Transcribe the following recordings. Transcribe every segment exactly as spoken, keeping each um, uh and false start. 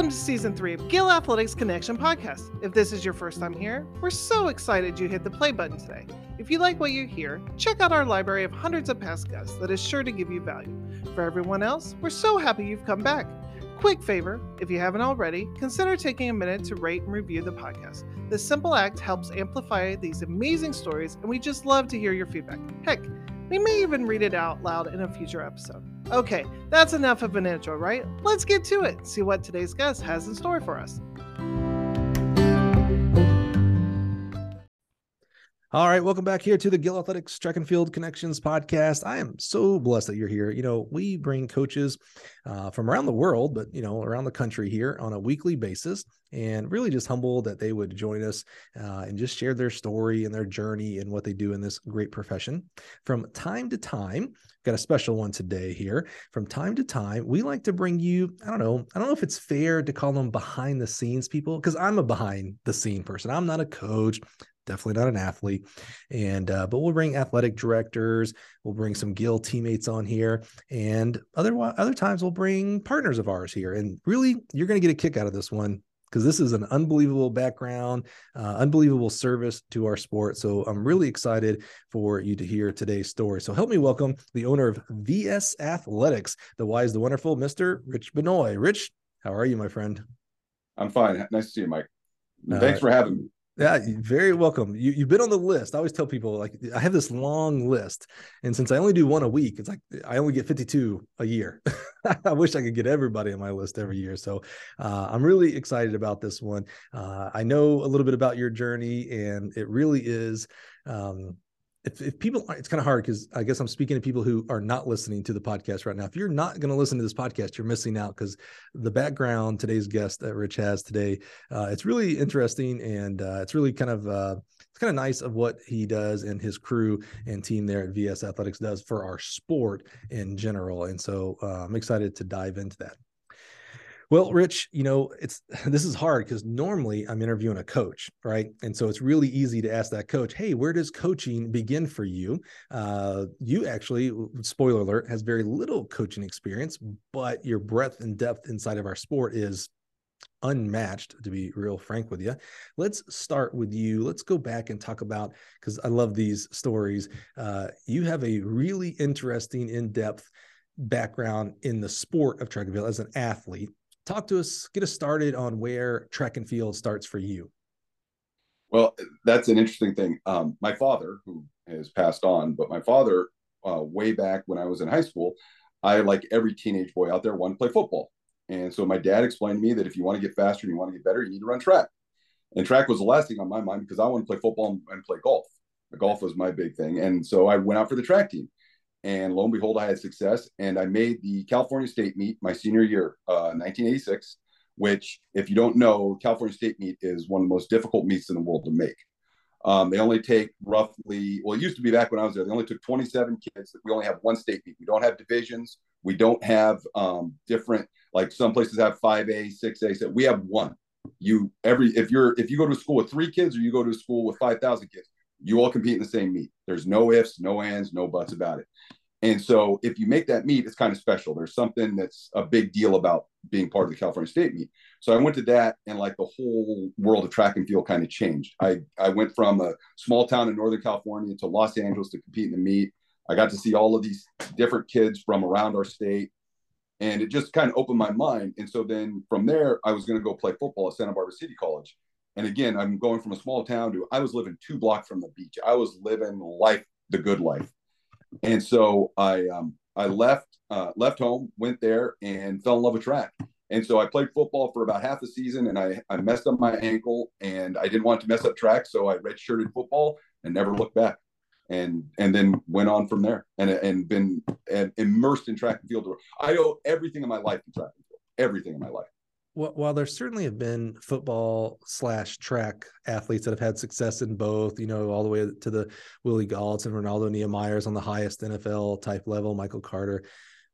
Welcome to Season three of Gill Athletics Connection Podcast. If this is your first time here, we're so excited you hit the play button today. If you like what you hear, check out our library of hundreds of past guests that is sure to give you value. For everyone else, we're so happy you've come back. Quick favor, if you haven't already, consider taking a minute to rate and review the podcast. This simple act helps amplify these amazing stories, and we just love to hear your feedback. Heck, we may even read it out loud in a future episode. Okay, that's enough of an intro, right? Let's get to it, see what today's guest has in store for us. All right, welcome back here to the Gill Athletics Track and Field Connections podcast. I am so blessed that you're here. You know, we bring coaches uh, from around the world, but, you know, around the country here on a weekly basis, and really just humbled that they would join us uh, and just share their story and their journey and what they do in this great profession. From time to time, got a special one today here. From time to time, we like to bring you, I don't know, I don't know if it's fair to call them behind the scenes people, because I'm a behind the scene person. I'm not a coach. Definitely not an athlete. And, uh, but we'll bring athletic directors, we'll bring some Gill teammates on here, and other, other times we'll bring partners of ours here. And really, you're going to get a kick out of this one, because this is an unbelievable background, uh, unbelievable service to our sport. So I'm really excited for you to hear today's story. So help me welcome the owner of V S Athletics, the wise, the wonderful, Mister Rich Benoit. Rich, how are you, my friend? I'm fine. Nice to see you, Mike. Thanks uh, for having me. Yeah, very welcome. You, you've been on the list. I always tell people, like, I have this long list, and since I only do one a week, it's like I only get fifty-two a year. I wish I could get everybody on my list every year. So uh, I'm really excited about this one. Uh, I know a little bit about your journey, and it really is um, If, if people, it's kind of hard because I guess I'm speaking to people who are not listening to the podcast right now. If you're not going to listen to this podcast, you're missing out, because the background today's guest that Rich has today, uh, it's really interesting, and uh, it's really kind of uh, it's kind of nice of what he does and his crew and team there at V S Athletics does for our sport in general. And so uh, I'm excited to dive into that. Well, Rich, you know, it's this is hard because normally I'm interviewing a coach, right? And so it's really easy to ask that coach, hey, where does coaching begin for you? Uh, you actually, spoiler alert, has very little coaching experience, but your breadth and depth inside of our sport is unmatched, to be real frank with you. Let's start with you. Let's go back and talk about, because I love these stories. Uh, you have a really interesting, in-depth background in the sport of track and field as an athlete. Talk to us, get us started on where track and field starts for you. Well, that's an interesting thing. Um, my father, who has passed on, but my father, uh, way back when I was in high school, I, like every teenage boy out there, wanted to play football. And so my dad explained to me that if you want to get faster and you want to get better, you need to run track. And track was the last thing on my mind because I want to play football and, and play golf. Golf was my big thing. And so I went out for the track team. And lo and behold, I had success, and I made the California State meet my senior year, uh, nineteen eighty-six, which, if you don't know, California State meet is one of the most difficult meets in the world to make. Um, they only take roughly, well, it used to be back when I was there, they only took twenty-seven kids. We only have one state meet. We don't have divisions. We don't have um, different, like some places have five A, six A. So we have one. You every if you're if you go to a school with three kids or you go to a school with five thousand kids, you all compete in the same meet. There's no ifs, no ands, no buts about it. And so if you make that meet, it's kind of special. There's something that's a big deal about being part of the California State meet. So I went to that, and like the whole world of track and field kind of changed. I, I went from a small town in Northern California to Los Angeles to compete in the meet. I got to see all of these different kids from around our state, and it just kind of opened my mind. And so then from there, I was going to go play football at Santa Barbara City College. And again, I'm going from a small town to, I was living two blocks from the beach. I was living life, the good life. And so I um, I left uh, left home, went there, and fell in love with track. And so I played football for about half the season, and I, I messed up my ankle, and I didn't want to mess up track, so I redshirted football and never looked back. And and then went on from there, and and been and immersed in track and field. I owe everything in my life to track and field, everything in my life. Well, while there certainly have been football slash track athletes that have had success in both, you know, all the way to the Willie Gaults and Ronaldo Niemeyers on the highest N F L type level, Michael Carter,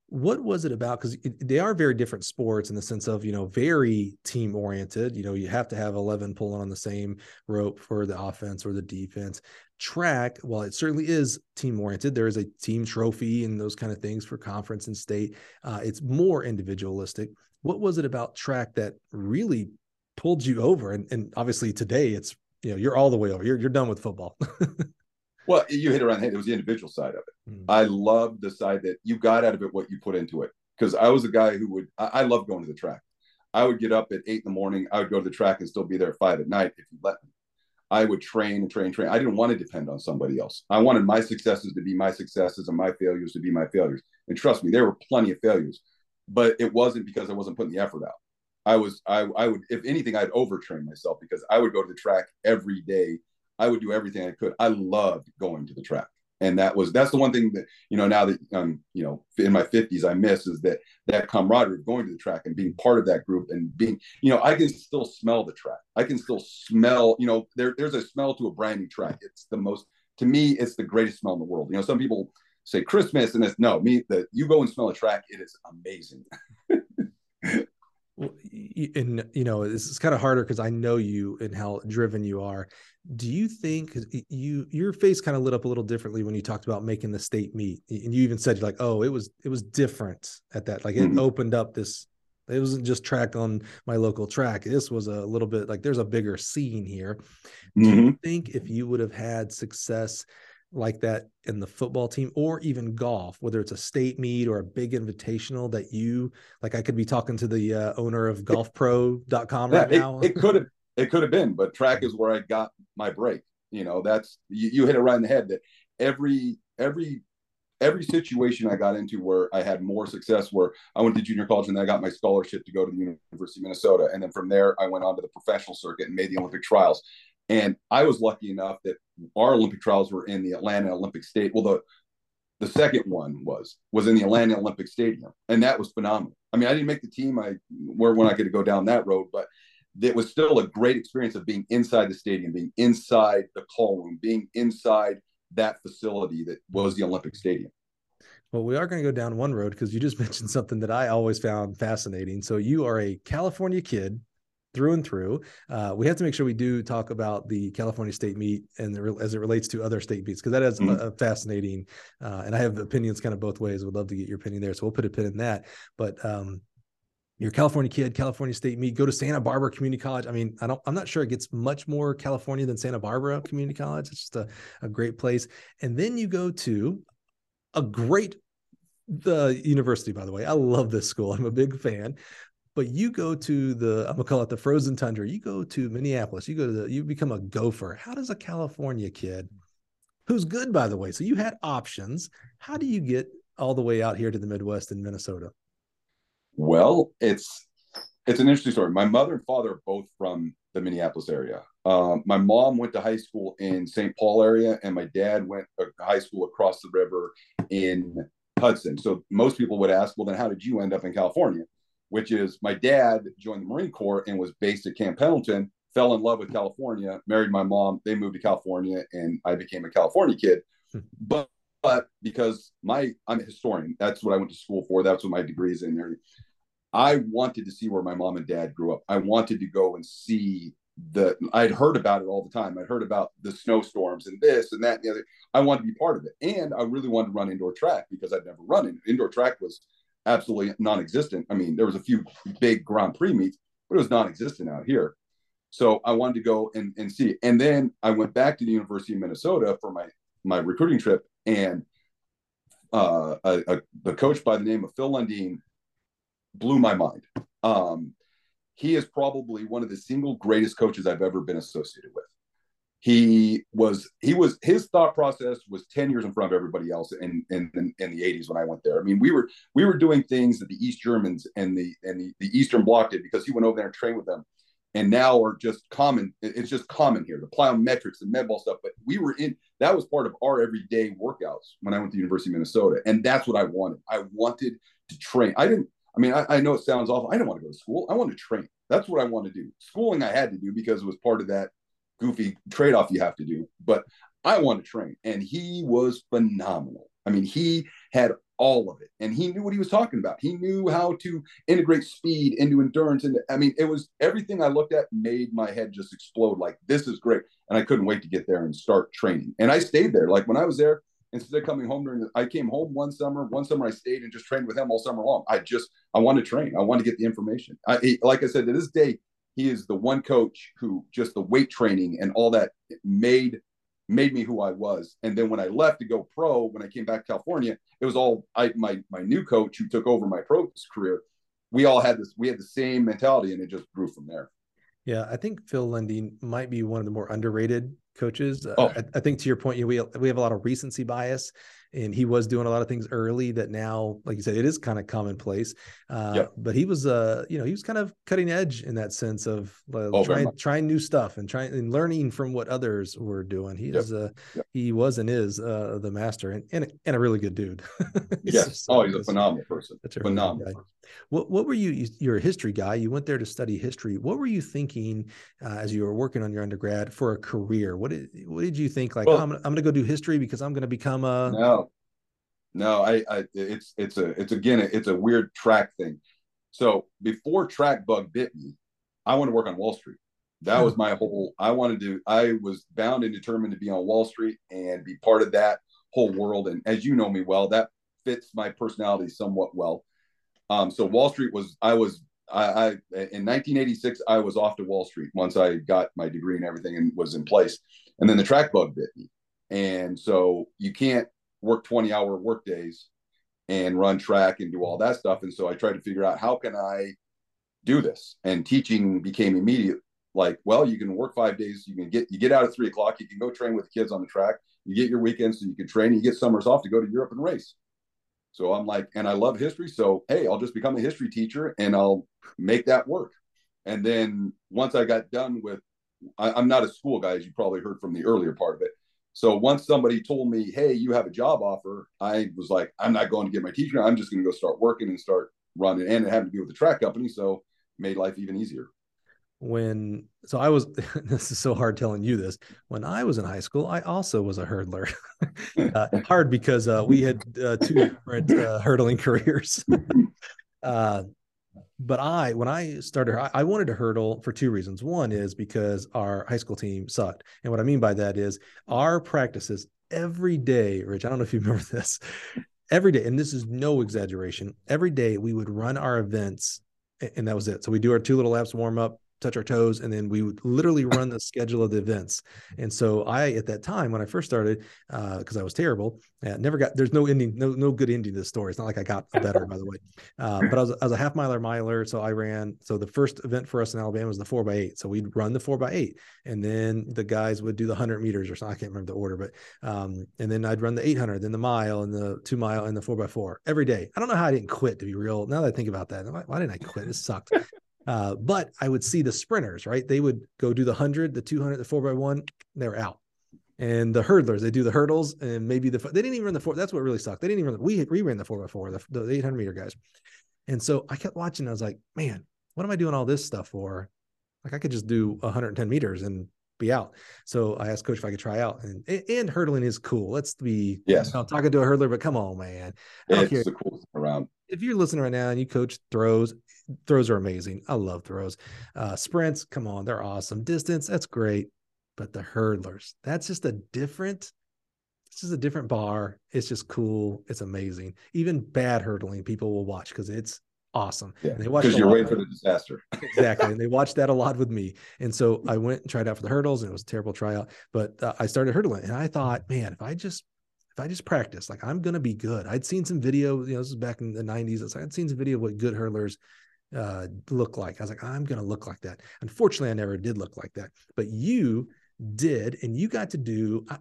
What was it about? Because they are very different sports in the sense of, you know, very team oriented. You know, you have to have eleven pulling on the same rope for the offense or the defense. Track, while it certainly is team oriented, there is a team trophy and those kind of things for conference and state. Uh, it's more individualistic. What was it about track that really pulled you over? And, and obviously today it's, you know, you're all the way over. You're, you're done with football. Well, you hit it around the head. It was the individual side of it. Mm. I loved the side that you got out of it what you put into it. Because I was a guy who would, I, I love going to the track. I would get up at eight in the morning. I would go to the track and still be there at five at night if you let me. I would train and train, train. I didn't want to depend on somebody else. I wanted my successes to be my successes and my failures to be my failures. And trust me, there were plenty of failures, but it wasn't because I wasn't putting the effort out. I was, I, I would, if anything, I'd overtrain myself because I would go to the track every day. I would do everything I could. I loved going to the track. And that was, that's the one thing that, you know, now that I'm, you know, in my fifties, I miss is that, that camaraderie of going to the track and being part of that group and being, you know, I can still smell the track. I can still smell, you know, there, there's a smell to a brand new track. It's the most, to me, it's the greatest smell in the world. You know, some people say Christmas and it's no, me, that you go and smell a track, it is amazing. Well, and you know, this is kind of harder because I know you and how driven you are. Do you think you your face kind of lit up a little differently when you talked about making the state meet? And you even said like, oh, it was it was different at that. Like it mm-hmm. opened up this. It wasn't just track on my local track. This was a little bit like there's a bigger scene here. Mm-hmm. Do you think if you would have had success like that in the football team or even golf, whether it's a state meet or a big invitational that you like, I could be talking to the uh, owner of golf pro dot com yeah, right it, now. It could have, it could have been, but track is where I got my break. You know, that's, you, you hit it right in the head that every, every, every situation I got into where I had more success, where I went to junior college and then I got my scholarship to go to the University of Minnesota. And then from there, I went on to the professional circuit and made the Olympic trials. And I was lucky enough that our Olympic trials were in the Atlanta Olympic State. Well, the the second one was was in the Atlanta Olympic Stadium, and that was phenomenal. I mean, I didn't make the team. I were when I could go down that road, but it was still a great experience of being inside the stadium, being inside the call room, being inside that facility that was the Olympic Stadium. Well, we are going to go down one road because you just mentioned something that I always found fascinating. So you are a California kid through and through. Uh, we have to make sure we do talk about the California state meet and the, as it relates to other state meets, because that is mm-hmm. a, a fascinating, uh, and I have opinions kind of both ways. Would love to get your opinion there. So we'll put a pin in that. But um, you're a California kid, California state meet, go to Santa Barbara Community College. I mean, I don't, I'm not sure it gets much more California than Santa Barbara Community College. It's just a, a great place. And then you go to a great, the university, by the way. I love this school. I'm a big fan. But you go to the, I'm gonna call it the frozen tundra. You go to Minneapolis. You go to the, you become a gopher. How does a California kid, who's good, by the way, so you had options. How do you get all the way out here to the Midwest in Minnesota? Well, it's it's an interesting story. My mother and father are both from the Minneapolis area. Um, my mom went to high school in Saint Paul area, and my dad went to high school across the river in Hudson. So most people would ask, well, then how did you end up in California? Which is my dad joined the Marine Corps and was based at Camp Pendleton, fell in love with California, married my mom. They moved to California and I became a California kid. but, but because my, I'm a historian, that's what I went to school for. That's what my degree is in there. I wanted to see where my mom and dad grew up. I wanted to go and see the, I'd heard about it all the time. I'd heard about the snowstorms and this and that and the other. I wanted to be part of it. And I really wanted to run indoor track because I'd never run it. Indoor track was absolutely non-existent. I mean, there was a few big Grand Prix meets, but it was non-existent out here. So I wanted to go and, and see. And then I went back to the University of Minnesota for my, my recruiting trip. And uh, a, a, the coach by the name of Phil Lundeen blew my mind. Um, he is probably one of the single greatest coaches I've ever been associated with. He was, he was, his thought process was ten years in front of everybody else in, in, in, in the eighties when I went there. I mean, we were, we were doing things that the East Germans and the, and the, the Eastern Bloc did because he went over there and trained with them. And now are just common. It's just common here, the plyometrics and med ball stuff. But we were in, that was part of our everyday workouts when I went to the University of Minnesota. And that's what I wanted. I wanted to train. I didn't, I mean, I, I know it sounds awful. I didn't want to go to school. I wanted to train. That's what I wanted to do. Schooling I had to do because it was part of that goofy trade-off you have to do, but I want to train. And he was phenomenal. I mean, he had all of it. And he knew what he was talking about. He knew how to integrate speed into endurance. And I mean, it was everything I looked at made my head just explode. Like, this is great. And I couldn't wait to get there and start training. And I stayed there. Like when I was there, instead of coming home during the, I came home one summer, one summer I stayed and just trained with him all summer long. I just, I wanted to train. I wanted to get the information. I, he, like I said, to this day, he is the one coach who just the weight training and all that made made me who I was. And then when I left to go pro, when I came back to California, it was all I, my, my new coach who took over my pro career. We all had this, we had the same mentality, and it just grew from there. Yeah. I think Phil Lundy might be one of the more underrated coaches. Oh. Uh, I, I think to your point, you know, we, we have a lot of recency bias, and he was doing a lot of things early that now, like you said, it is kind of commonplace. Uh, yep. But he was, uh, you know, he was kind of cutting edge in that sense of uh, oh, trying, trying new stuff and trying and learning from what others were doing. He yep. is, uh, yep. he was and is uh, the master, and and, and a really good dude. Yes. So, oh, he's a phenomenal person. Such a phenomenal really person. What What were you? You're a history guy. You went there to study history. What were you thinking uh, as you were working on your undergrad for a career? What did What did you think? Like, well, oh, I'm, I'm going to go do history because I'm going to become a. No, no. I, I. It's it's a it's again it's a weird track thing. So before track bug bit me, I wanted to work on Wall Street. That was my whole. I wanted to. I was bound and determined to be on Wall Street and be part of that whole world. And as you know me well, that fits my personality somewhat well. Um, so Wall Street was, I was, I, I, in nineteen eighty-six, I was off to Wall Street once I got my degree and everything and was in place. And then the track bug bit me. And so you can't work twenty hour work days and run track and do all that stuff. And so I tried to figure out, how can I do this? And teaching became immediate. Like, well, you can work five days. You can get, you get out at three o'clock. You can go train with the kids on the track. You get your weekends so you can train. You get summers off to go to Europe and race. So I'm like, and I love history. So, hey, I'll just become a history teacher and I'll make that work. And then once I got done with, I, I'm not a school guy, as you probably heard from the earlier part of it. So once somebody told me, hey, you have a job offer, I was like, I'm not going to get my teacher. I'm just going to go start working and start running. And it happened to be with the track company. So it made life even easier. When, so I was, this is so hard telling you this. When I was in high school, I also was a hurdler. uh, hard because uh, we had uh, two different uh, hurdling careers. uh, but I, when I started, I, I wanted to hurdle for two reasons. One is because our high school team sucked. And what I mean by that is our practices every day, Rich, I don't know if you remember this, every day, and this is no exaggeration, every day we would run our events, and that was it. So we do our two little laps, warm up, touch our toes, and then we would literally run the schedule of the events. And so I, at that time, when I first started, uh, cause I was terrible, uh, never got, there's no ending, no, no good ending to this story. It's not like I got better, by the way. Uh, but I was, I was a half miler miler. So I ran, so the first event for us in Alabama was the four by eight. So we'd run the four by eight, and then the guys would do the hundred meters or something. I can't remember the order, but, um, and then I'd run the eight hundred, then the mile and the two mile and the four by four every day. I don't know how I didn't quit, to be real. Now that I think about that, why, why didn't I quit? It sucked. Uh, but I would see the sprinters, right? They would go do the hundred, the two hundred, the four by one, they were out. And the hurdlers, they do the hurdles and maybe the, they didn't even run the four. That's what really sucked. They didn't even run the, we, we ran the four by four, the, the eight hundred meter guys. And so I kept watching. I was like, man, what am I doing all this stuff for? Like I could just do one hundred ten meters and be out. So I asked coach if I could try out, and, and hurdling is cool. Let's be, yes, I'm talking to a hurdler, but come on, man. It's the coolest around. If you're listening right now and you coach throws, throws are amazing. I love throws. Uh, sprints, come on, they're awesome. Distance, that's great. But the hurdlers, that's just a different, it's just a different bar. It's just cool. It's amazing. Even bad hurdling, people will watch because it's awesome. Yeah, because you're waiting for the disaster. Exactly. And they watched that a lot with me. And so I went and tried out for the hurdles, and it was a terrible tryout. But uh, I started hurdling, and I thought, man, if I just If I just practice, like I'm going to be good. I'd seen some video, you know, this is back in the nineties. I'd seen some video of what good hurdlers uh, look like. I was like, I'm going to look like that. Unfortunately, I never did look like that, but you did. And you got to do, I,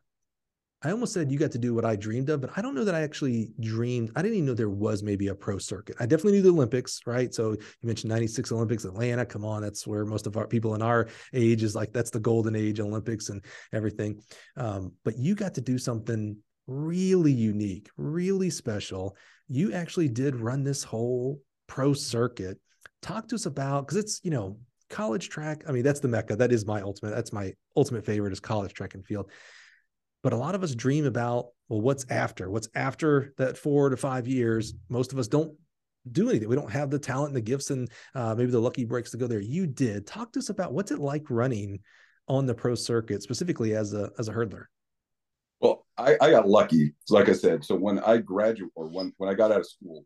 I almost said you got to do what I dreamed of, but I don't know that I actually dreamed. I didn't even know there was maybe a pro circuit. I definitely knew the Olympics, right? So you mentioned ninety-six Olympics, Atlanta. Come on. That's where most of our people in our age is like, that's the golden age Olympics and everything. Um, but you got to do something really unique, really special. You actually did run this whole pro circuit. Talk to us about, because it's, you know, college track. I mean, that's the Mecca. That is my ultimate. That's my ultimate favorite is college track and field. But a lot of us dream about, well, what's after? What's after that four to five years? Most of us don't do anything. We don't have the talent and the gifts and uh, maybe the lucky breaks to go there. You did. Talk to us about what's it like running on the pro circuit, specifically as a as a hurdler. Well, I, I got lucky, like I said. So when I graduated, or when when I got out of school,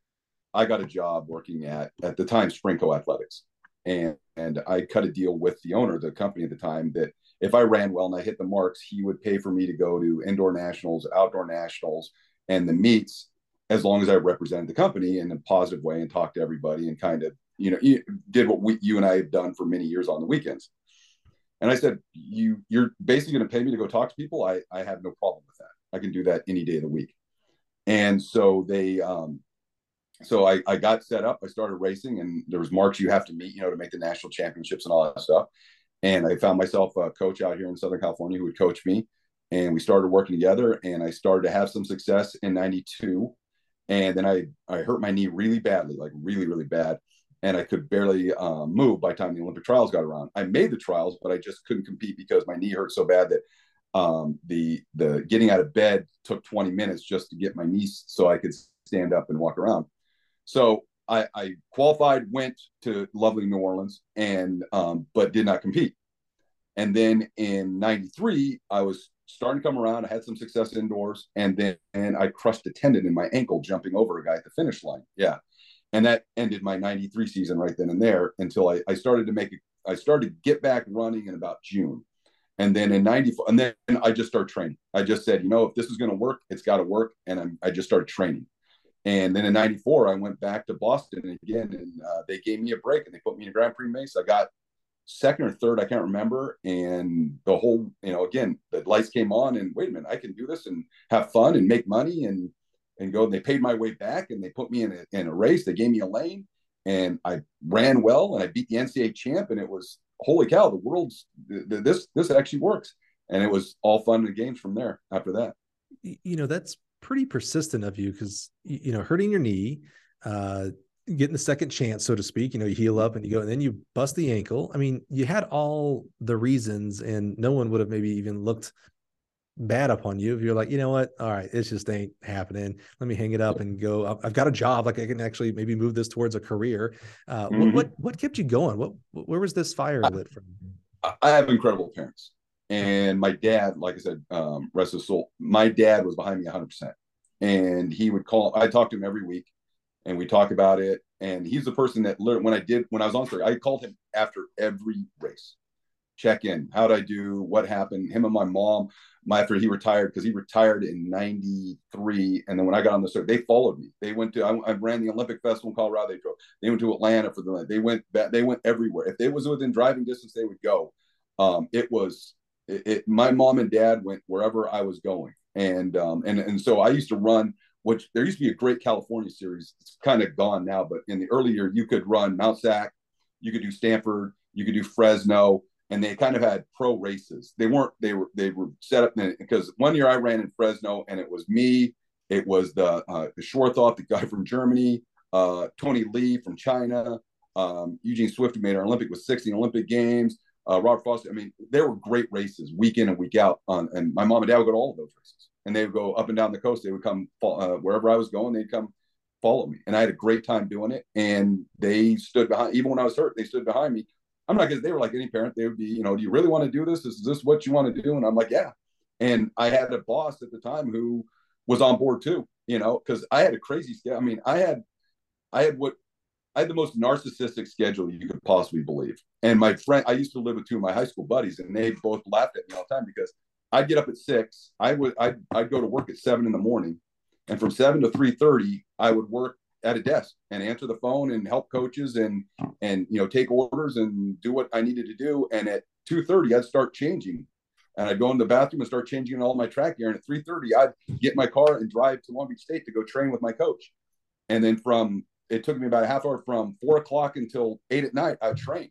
I got a job working at at the time Springco Athletics, and and I cut a deal with the owner of the company at the time that if I ran well and I hit the marks, he would pay for me to go to indoor nationals, outdoor nationals, and the meets, as long as I represented the company in a positive way and talked to everybody and kind of, you know, did what we, you and I have done for many years on the weekends. And I said, you, you're basically going to pay me to go talk to people. I, I have no problem with that. I can do that any day of the week. And so they, um, so I, I got set up. I started racing, and there was marks you have to meet, you know, to make the national championships and all that stuff. And I found myself a coach out here in Southern California who would coach me, and we started working together, and I started to have some success in ninety-two. And then I, I hurt my knee really badly, like really, really bad. And I could barely um, move by the time the Olympic trials got around. I made the trials, but I just couldn't compete because my knee hurt so bad that um, the, the getting out of bed took twenty minutes just to get my knee so I could stand up and walk around. So I, I qualified, went to lovely New Orleans, and um, but did not compete. And then in ninety-three, I was starting to come around. I had some success indoors, and then and I crushed a tendon in my ankle jumping over a guy at the finish line. Yeah, and that ended my ninety-three season right then and there until I, I started to make it. I started to get back running in about June, and then in ninety-four, and then I just started training. I just said, you know, if this is going to work, it's got to work, and I'm, I just started training. And then in ninety-four, I went back to Boston again, and uh, they gave me a break, and they put me in Grand Prix Mesa. I got second or third, I can't remember. And the whole, you know, again, the lights came on, and wait a minute, I can do this and have fun and make money and and go. And they paid my way back, and they put me in a, in a race. They gave me a lane, and I ran well, and I beat the N C A A champ. And it was, holy cow, the world's this this actually works. And it was all fun and games from there after that. You know, that's pretty persistent of you, because, you know, hurting your knee, uh, getting the second chance, so to speak, you know, you heal up and you go, and then you bust the ankle. I mean, you had all the reasons, and no one would have maybe even looked bad upon you if you're like, you know what, all right, it just ain't happening. Let me hang it up and go. I've got a job. Like I can actually maybe move this towards a career. Uh, mm-hmm. what, what, what kept you going? What, where was this fire lit from? I, I have incredible parents. And my dad, like I said, um, rest his soul, my dad was behind me one hundred percent. And he would call, I talked to him every week, and we talk about it. And he's the person that literally, when I did, when I was on circuit, I called him after every race, check in. How'd I do? What happened? Him and my mom, my, after he retired, because he retired in ninety-three. And then when I got on the circuit, they followed me. They went to, I, I ran the Olympic Festival in Colorado. They drove, they went to Atlanta for the, they went, they went everywhere. If they was within driving distance, they would go. Um, it was, It, it, my mom and dad went wherever I was going. And, um, and, and so I used to run, which there used to be a great California series. It's kind of gone now, but in the early year, you could run Mount Sac, you could do Stanford, you could do Fresno, and they kind of had pro races. They weren't, they were, they were set up in, because one year I ran in Fresno, and it was me, it was the, uh, the Schwarthoff, the guy from Germany, uh, Tony Lee from China, um, Eugene Swift, who made our Olympic with sixteen Olympic games. Uh, Robert Foster. I mean, there were great races week in and week out. On, and my mom and dad would go to all of those races, and they would go up and down the coast. They would come uh, wherever I was going. They'd come follow me, and I had a great time doing it. And they stood behind, even when I was hurt. They stood behind me. I'm not gonna. They were like any parent. They would be, you know, do you really want to do this? Is this what you want to do? And I'm like, yeah. And I had a boss at the time who was on board too. You know, because I had a crazy schedule. I mean, I had, I had what. I had the most narcissistic schedule you could possibly believe. And my friend, I used to live with two of my high school buddies, and they both laughed at me all the time because I'd get up at six. I would, I'd, I'd go to work at seven in the morning. And from seven to three thirty, I would work at a desk and answer the phone and help coaches and, and, you know, take orders and do what I needed to do. And at two thirty, I'd start changing, and I'd go in the bathroom and start changing all my track gear. And at three thirty, I'd get in my car and drive to Long Beach State to go train with my coach. And then from, it took me about a half hour from four o'clock until eight at night. I trained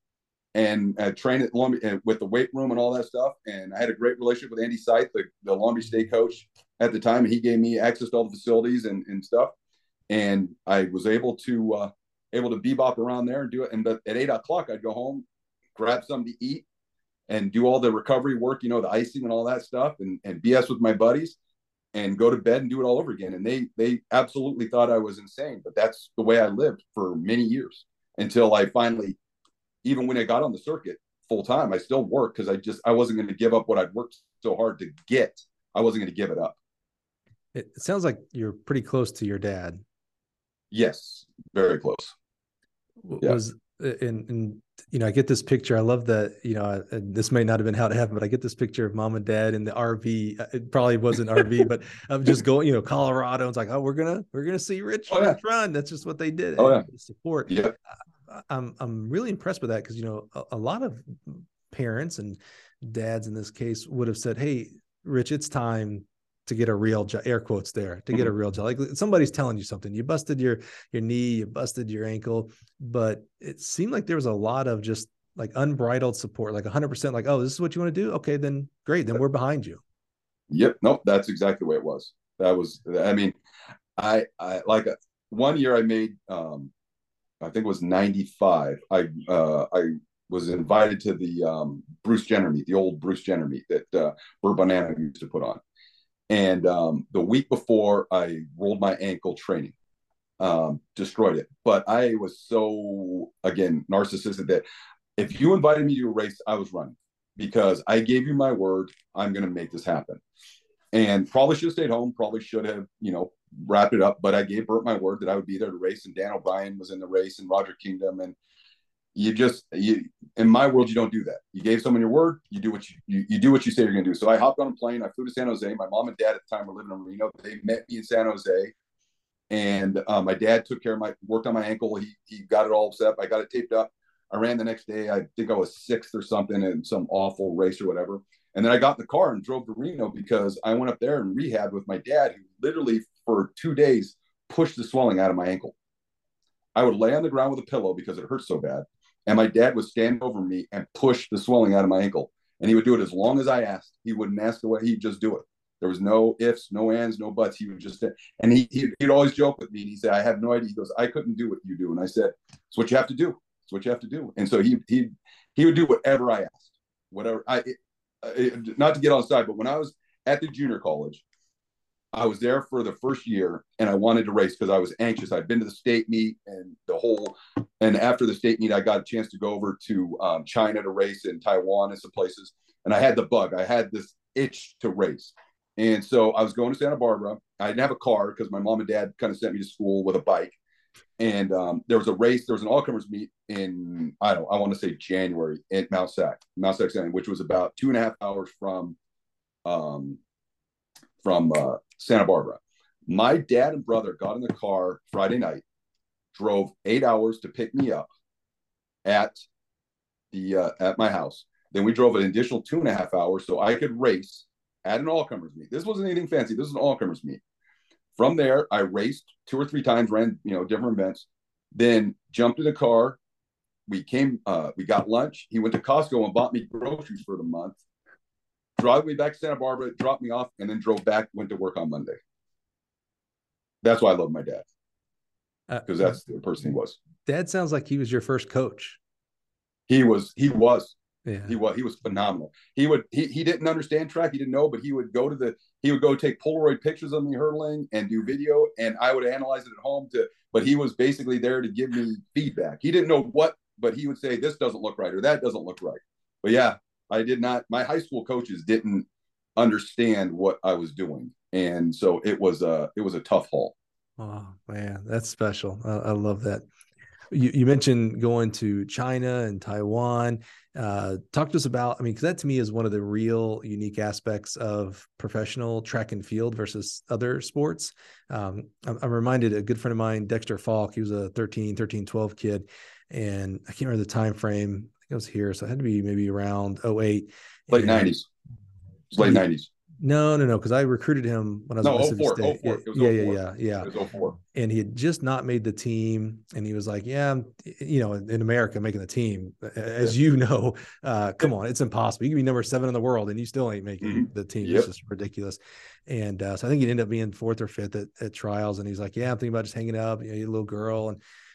and I trained at Long Beach with the weight room and all that stuff. And I had a great relationship with Andy Seith, the, the Long Beach State coach at the time. And he gave me access to all the facilities and, and stuff. And I was able to, uh, able to bebop around there and do it. And but at eight o'clock, I'd go home, grab something to eat, and do all the recovery work, you know, the icing and all that stuff, and, and B S with my buddies and go to bed and do it all over again. And they, they absolutely thought I was insane, but that's the way I lived for many years until I finally, even when I got on the circuit full time, I still worked because I just, I wasn't going to give up what I'd worked so hard to get. I wasn't going to give it up. It sounds like you're pretty close to your dad. Yes, very close. Was yeah. and, and you know, I get this picture. I love that, you know, and this may not have been how it happened, but I get this picture of mom and dad in the R V. It probably wasn't R V, but I'm just going, you know, Colorado. It's like, oh, we're gonna we're gonna see Rich, oh, yeah. Rich run. That's just what they did. Oh yeah, support. Yeah, I'm I'm really impressed with that because you know a, a lot of parents and dads in this case would have said, hey, Rich, it's time to get a real job, air quotes there, to get a real job. Like somebody's telling you something, you busted your, your knee, you busted your ankle, but it seemed like there was a lot of just like unbridled support, like a hundred percent like, oh, this is what you want to do. Okay, then great. Then we're behind you. Yep. Nope. That's exactly the way it was. That was, I mean, I, I like a, one year I made, um, I think it was ninety-five. I, uh, I was invited to the, um, Bruce Jenner meet, the old Bruce Jenner meet that, uh, Burt Bonanno used to put on. And um, the week before, I rolled my ankle training, um, destroyed it. But I was so, again, narcissistic that if you invited me to a race, I was running because I gave you my word, I'm going to make this happen. And probably should have stayed home, probably should have, you know, wrapped it up. But I gave Burt my word that I would be there to race. And Dan O'Brien was in the race and Roger Kingdom. And you just, you, in my world, you don't do that. You gave someone your word, you do what you, you, you do what you say you're going to do. So I hopped on a plane. I flew to San Jose. My mom and dad at the time were living in Reno. They met me in San Jose. And uh, my dad took care of my, worked on my ankle. He, he got it all set up. I got it taped up. I ran the next day. I think I was sixth or something in some awful race or whatever. And then I got in the car and drove to Reno because I went up there and rehabbed with my dad, who literally for two days pushed the swelling out of my ankle. I would lay on the ground with a pillow because it hurt so bad. And my dad would stand over me and push the swelling out of my ankle. And he would do it as long as I asked. He wouldn't ask away. He'd just do it. There was no ifs, no ands, no buts. He would just, and he, he'd, he'd always joke with me. And he said, I have no idea. He goes, I couldn't do what you do. And I said, it's what you have to do. It's what you have to do. And so he, he, he would do whatever I asked, whatever I, it, it, not to get on side, but when I was at the junior college, I was there for the first year and I wanted to race because I was anxious. I'd been to the state meet and the whole, and after the state meet, I got a chance to go over to um, China to race in Taiwan and some places. And I had the bug, I had this itch to race. And so I was going to Santa Barbara. I didn't have a car because my mom and dad kind of sent me to school with a bike. And um, there was a race, there was an all-comers meet in, I don't know, I want to say January at Mount Sac, Mount Sac, which was about two and a half hours from, um, from uh, Santa Barbara. My dad and brother got in the car Friday night, drove eight hours to pick me up at the uh, at my house. Then we drove an additional two and a half hours so I could race at an all-comers meet. This wasn't anything fancy. This was an all-comers meet. From there, I raced two or three times, ran you know different events. Then jumped in the car. We came. Uh, we got lunch. He went to Costco and bought me groceries for the month. Drove me back to Santa Barbara, dropped me off, and then drove back, went to work on Monday. That's why I love my dad. Because uh, that's the person he was. Dad sounds like he was your first coach. He was, he was. Yeah. He was, he was phenomenal. He would, he, he didn't understand track. He didn't know, but he would go to the, he would go take Polaroid pictures of me hurdling and do video. And I would analyze it at home to, but he was basically there to give me feedback. He didn't know what, but he would say, this doesn't look right, or that doesn't look right. But yeah, I did not, my high school coaches didn't understand what I was doing. And so it was a, it was a tough haul. Oh man, that's special. I, I love that. You, you mentioned going to China and Taiwan. Uh, talk to us about, I mean, because that to me is one of the real unique aspects of professional track and field versus other sports. Um, I'm, I'm reminded a good friend of mine, Dexter Falk, he was a thirteen, twelve kid. And I can't remember the time frame. I think it was here. So it had to be maybe around oh eight. Late nineties. It's late nineties. No, no, no. Because I recruited him when I was no, at Mississippi oh four, State. oh four. It was yeah, oh yeah, four. yeah, yeah. It was oh four. And he had just not made the team. And he was like, yeah, you know, in America, making the team, as yeah. you know, uh, come on, it's impossible. You can be number seven in the world and you still ain't making mm-hmm. the team. Yep. It's just ridiculous. And uh, so I think he'd end up being fourth or fifth at, at trials. And he's like, yeah, I'm thinking about just hanging up, you know, a little girl. And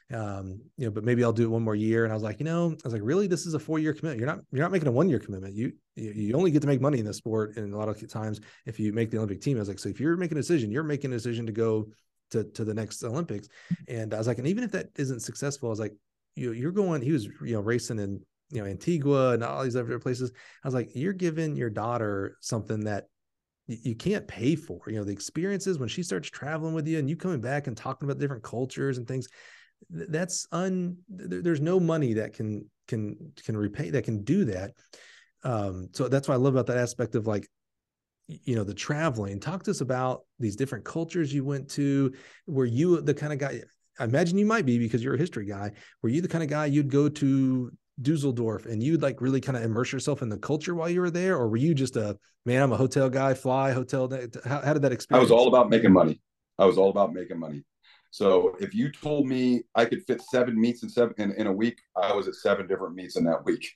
Um, you know, but maybe I'll do it one more year. And I was like, you know, I was like, really, this is a four year commitment. You're not, you're not making a one year commitment. You, you only get to make money in this sport. And a lot of times if you make the Olympic team, I was like, so if you're making a decision, you're making a decision to go to, to the next Olympics. And I was like, and even if that isn't successful, I was like, you, you're going, he was, you know, racing in, you know, Antigua and all these other places. I was like, you're giving your daughter something that you can't pay for, you know, the experiences when she starts traveling with you and you coming back and talking about different cultures and things. That's un, there's no money that can, can, can repay, that can do that. Um, so that's what I love about that aspect of like, you know, the traveling. Talk to us about these different cultures you went to. Were you the kind of guy, I imagine you might be because you're a history guy, were you the kind of guy you'd go to Dusseldorf and you'd like really kind of immerse yourself in the culture while you were there? Or were you just a, man, I'm a hotel guy, fly hotel? How, how did that experience? I was all about making money. I was all about making money. So if you told me I could fit seven meets in seven in, in a week, I was at seven different meets in that week.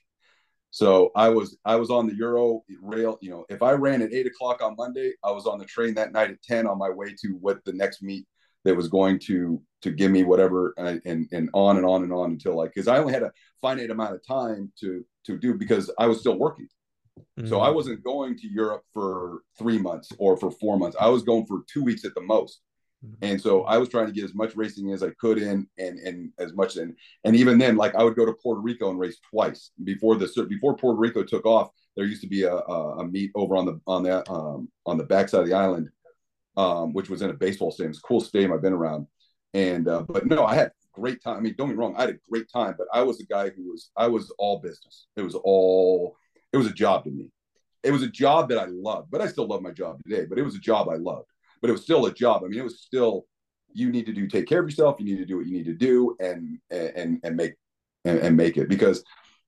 So I was, I was on the Euro rail. You know, if I ran at eight o'clock on Monday, I was on the train that night at ten on my way to what the next meet that was going to, to give me whatever, and, and, and on and on and on until like, cause I only had a finite amount of time to, to do because I was still working. Mm-hmm. So I wasn't going to Europe for three months or for four months. I was going for two weeks at the most. And so I was trying to get as much racing as I could in, and and as much in, and even then, like I would go to Puerto Rico and race twice before the before Puerto Rico took off. There used to be a, a, a meet over on the on that um, on the backside of the island, um, which was in a baseball stadium. It's a cool stadium I've been around, and uh, but no, I had great time. I mean, don't get me wrong, I had a great time, but I was the guy who was I was all business. It was all it was a job to me. It was a job that I loved, but I still love my job today. But it was a job I loved. But it was still a job. I mean, it was still, you need to do, take care of yourself. You need to do what you need to do and, and, and make, and, and make it, because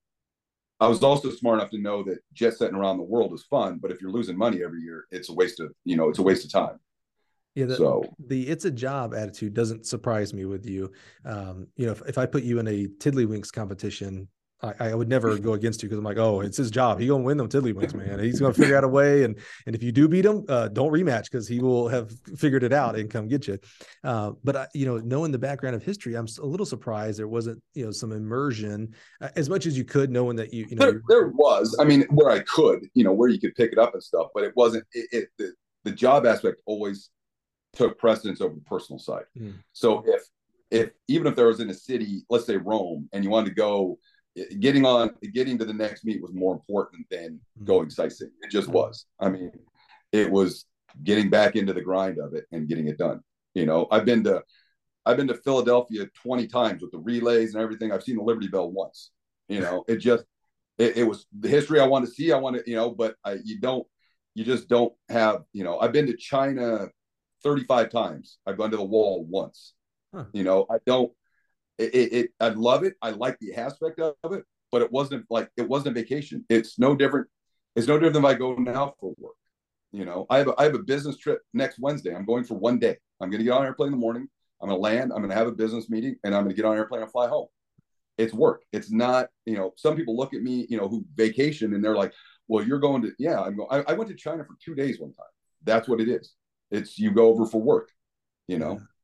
I was also smart enough to know that jet setting around the world is fun, but if you're losing money every year, it's a waste of, you know, it's a waste of time. Yeah. The, so the, it's a job attitude doesn't surprise me with you. Um, you know, if, if I put you in a Tiddlywinks competition, I, I would never go against you because I'm like, oh, it's his job. He's going to win them Tiddlywinks, man. He's going to figure out a way. And, and if you do beat him, uh, don't rematch because he will have figured it out and come get you. Uh, but, I, you know, knowing the background of history, I'm a little surprised there wasn't, you know, some immersion uh, as much as you could, knowing that you, you know. There, there was, I mean, where I could, you know, where you could pick it up and stuff, but it wasn't, it, it the, the job aspect always took precedence over the personal side. Mm. So if, if, even if there was in a city, let's say Rome, and you wanted to go, getting on getting to the next meet was more important than going sightseeing. It just was. I mean, it was getting back into the grind of it and getting it done. You know, I've been to I've been to Philadelphia twenty times with the relays and everything. I've seen the Liberty Bell once. You know, it just it, it was the history I want to see. I want to, you know, but I, you don't you just don't have, you know, I've been to China thirty-five times. I've gone to the wall once. Huh. You know, I don't It, it, it I love it. I like the aspect of it, but it wasn't like it wasn't a vacation. It's no different. It's no different than if I go now for work. You know, I have a, I have a business trip next Wednesday. I'm going for one day. I'm going to get on an airplane in the morning. I'm going to land. I'm going to have a business meeting, and I'm going to get on an airplane and fly home. It's work. It's not. You know, some people look at me, you know, who vacation, and they're like, "Well, you're going to." Yeah, I'm going. I, I went to China for two days one time. That's what it is. It's you go over for work. You know. Yeah.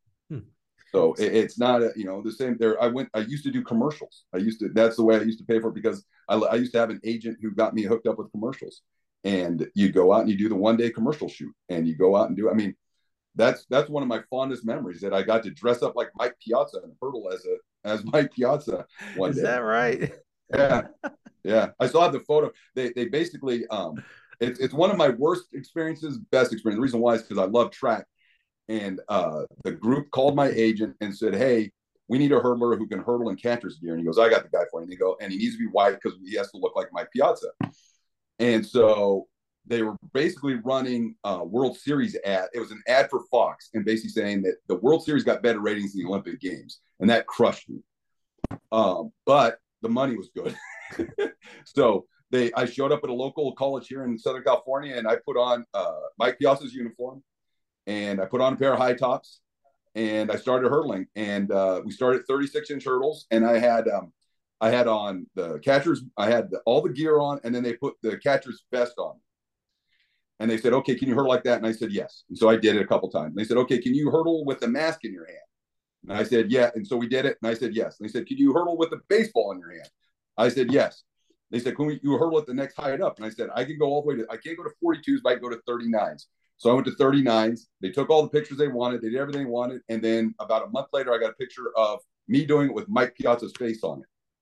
So it, it's not, a, you know, the same there. I went, I used to do commercials. I used to, that's the way I used to pay for it, because I, I used to have an agent who got me hooked up with commercials, and you go out and you do the one day commercial shoot, and you go out and do, I mean, that's, that's one of my fondest memories, that I got to dress up like Mike Piazza and hurdle as a, as Mike Piazza one Is day. Is that right? Yeah. Yeah. I still have the photo. They, they basically, um, it's, it's one of my worst experiences, best experience. The reason why is because I love track. And uh, the group called my agent and said, "Hey, we need a hurdler who can hurdle in catcher's gear." And he goes, "I got the guy for you." And they go, and he needs to be white because he has to look like Mike Piazza. And so they were basically running a World Series ad. It was an ad for Fox, and basically saying that the World Series got better ratings than the Olympic Games, and that crushed me. Um, but the money was good, so they. I showed up at a local college here in Southern California, and I put on uh, Mike Piazza's uniform. And I put on a pair of high tops, and I started hurdling. And uh, we started thirty-six inch hurdles. And I had um, I had on the catcher's, I had the, all the gear on, and then they put the catcher's vest on. And they said, "Okay, can you hurdle like that?" And I said, "Yes." And so I did it a couple times. And they said, "Okay, can you hurdle with the mask in your hand?" And I said, yeah. And so we did it. And I said, yes. And they said, can you hurdle with a baseball in your hand? I said, yes. They said, can we, you hurdle at the next height up? And I said, I can go all the way to, I can't go to forty-twos, but I can go to thirty-nines. So I went to thirty-nines. They took all the pictures they wanted. They did everything they wanted. And then about a month later, I got a picture of me doing it with Mike Piazza's face on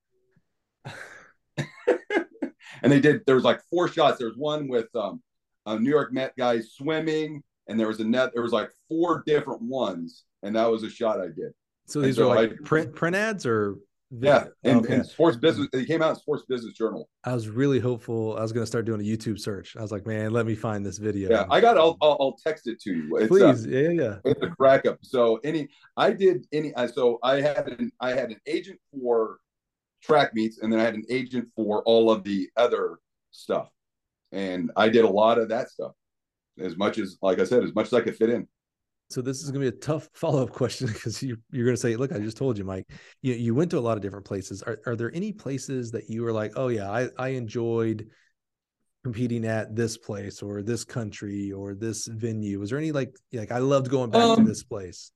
it. And they did, there was like four shots. There was one with um, a New York Met guy swimming, and there was a net, there was like four different ones. And that was a shot I did. So these so are like I, print print ads or video? Yeah, and, okay. and Sports Business. They came out in Sports Business Journal. I was really hopeful I was going to start doing a YouTube search. I was like, man, let me find this video. Yeah, I got. I'll I'll, I'll text it to you. It's, Please, uh, yeah, yeah. It's a crack up. So any, I did any. So I had an I had an agent for track meets, and then I had an agent for all of the other stuff, and I did a lot of that stuff. As much as, like I said, as much as I could fit in. So this is going to be a tough follow-up question because you, you're going to say, look, I just told you, Mike, you, you went to a lot of different places. Are, are there any places that you were like, oh yeah, I, I enjoyed competing at this place or this country or this venue? Was there any like, like I loved going back um, to this place?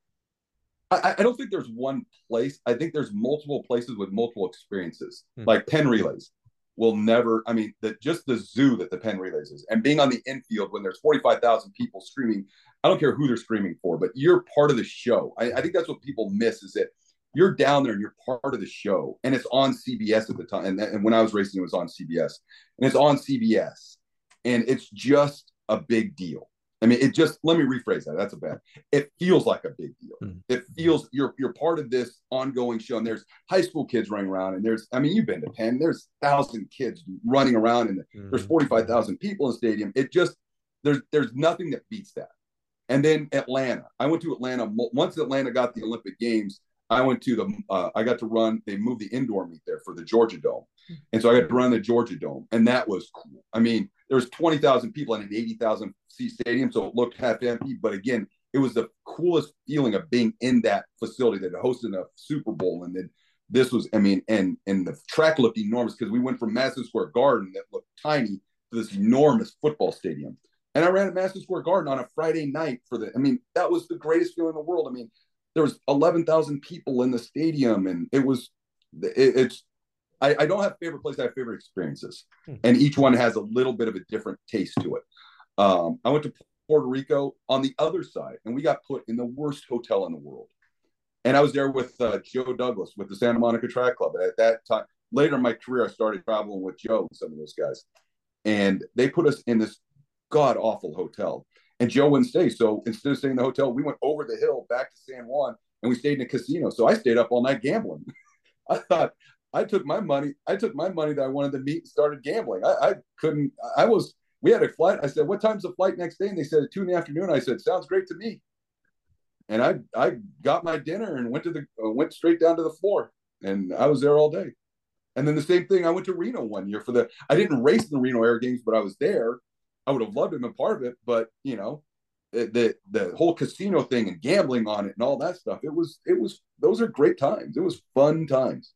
I, I don't think there's one place. I think there's multiple places with multiple experiences, hmm. like Penn Relays. Will never, I mean, the, just the zoo that the Penn Relays is, and being on the infield when there's forty-five thousand people screaming, I don't care who they're screaming for, but you're part of the show. I, I think that's what people miss, is that you're down there and you're part of the show, and it's on C B S at the time. And, and when I was racing, it was on C B S, and it's on C B S, and it's just a big deal. I mean, it just, let me rephrase that. That's a bad, it feels like a big deal. Mm. It feels you're, you're part of this ongoing show, and there's high school kids running around, and there's, I mean, you've been to Penn, there's thousand kids running around, and mm. there's forty-five thousand people in the stadium. It just, there's, there's nothing that beats that. And then Atlanta, I went to Atlanta. Once Atlanta got the Olympic Games, I went to the, uh, I got to run, they moved the indoor meet there for the Georgia Dome. And so I got to run the Georgia Dome, and that was cool. I mean, there was twenty thousand people in an eighty thousand seat stadium, so it looked half empty. But again, it was the coolest feeling of being in that facility that hosted a Super Bowl. And then this was, I mean, and and the track looked enormous because we went from Madison Square Garden that looked tiny to this enormous football stadium. And I ran at Madison Square Garden on a Friday night for the, I mean, that was the greatest feeling in the world. I mean, there was eleven thousand people in the stadium, and it was, it, it's, I, I don't have favorite places, I have favorite experiences. Hmm. And each one has a little bit of a different taste to it. Um, I went to Puerto Rico on the other side, and we got put in the worst hotel in the world. And I was there with uh, Joe Douglas with the Santa Monica Track Club. And at that time, later in my career, I started traveling with Joe and some of those guys. And they put us in this god-awful hotel. And Joe wouldn't stay. So instead of staying in the hotel, we went over the hill back to San Juan, and we stayed in a casino. So I stayed up all night gambling. I thought, I took my money. I took my money that I wanted to meet and started gambling. I, I couldn't, I was, we had a flight. I said, what time's the flight next day? And they said, at two in the afternoon. I said, sounds great to me. And I, I got my dinner and went to the, uh, went straight down to the floor, and I was there all day. And then the same thing, I went to Reno one year for the, I didn't race the Reno Air Games, but I was there. I would have loved to have been part of it, but you know, the, the, the whole casino thing and gambling on it and all that stuff, it was, it was, those are great times. It was fun times.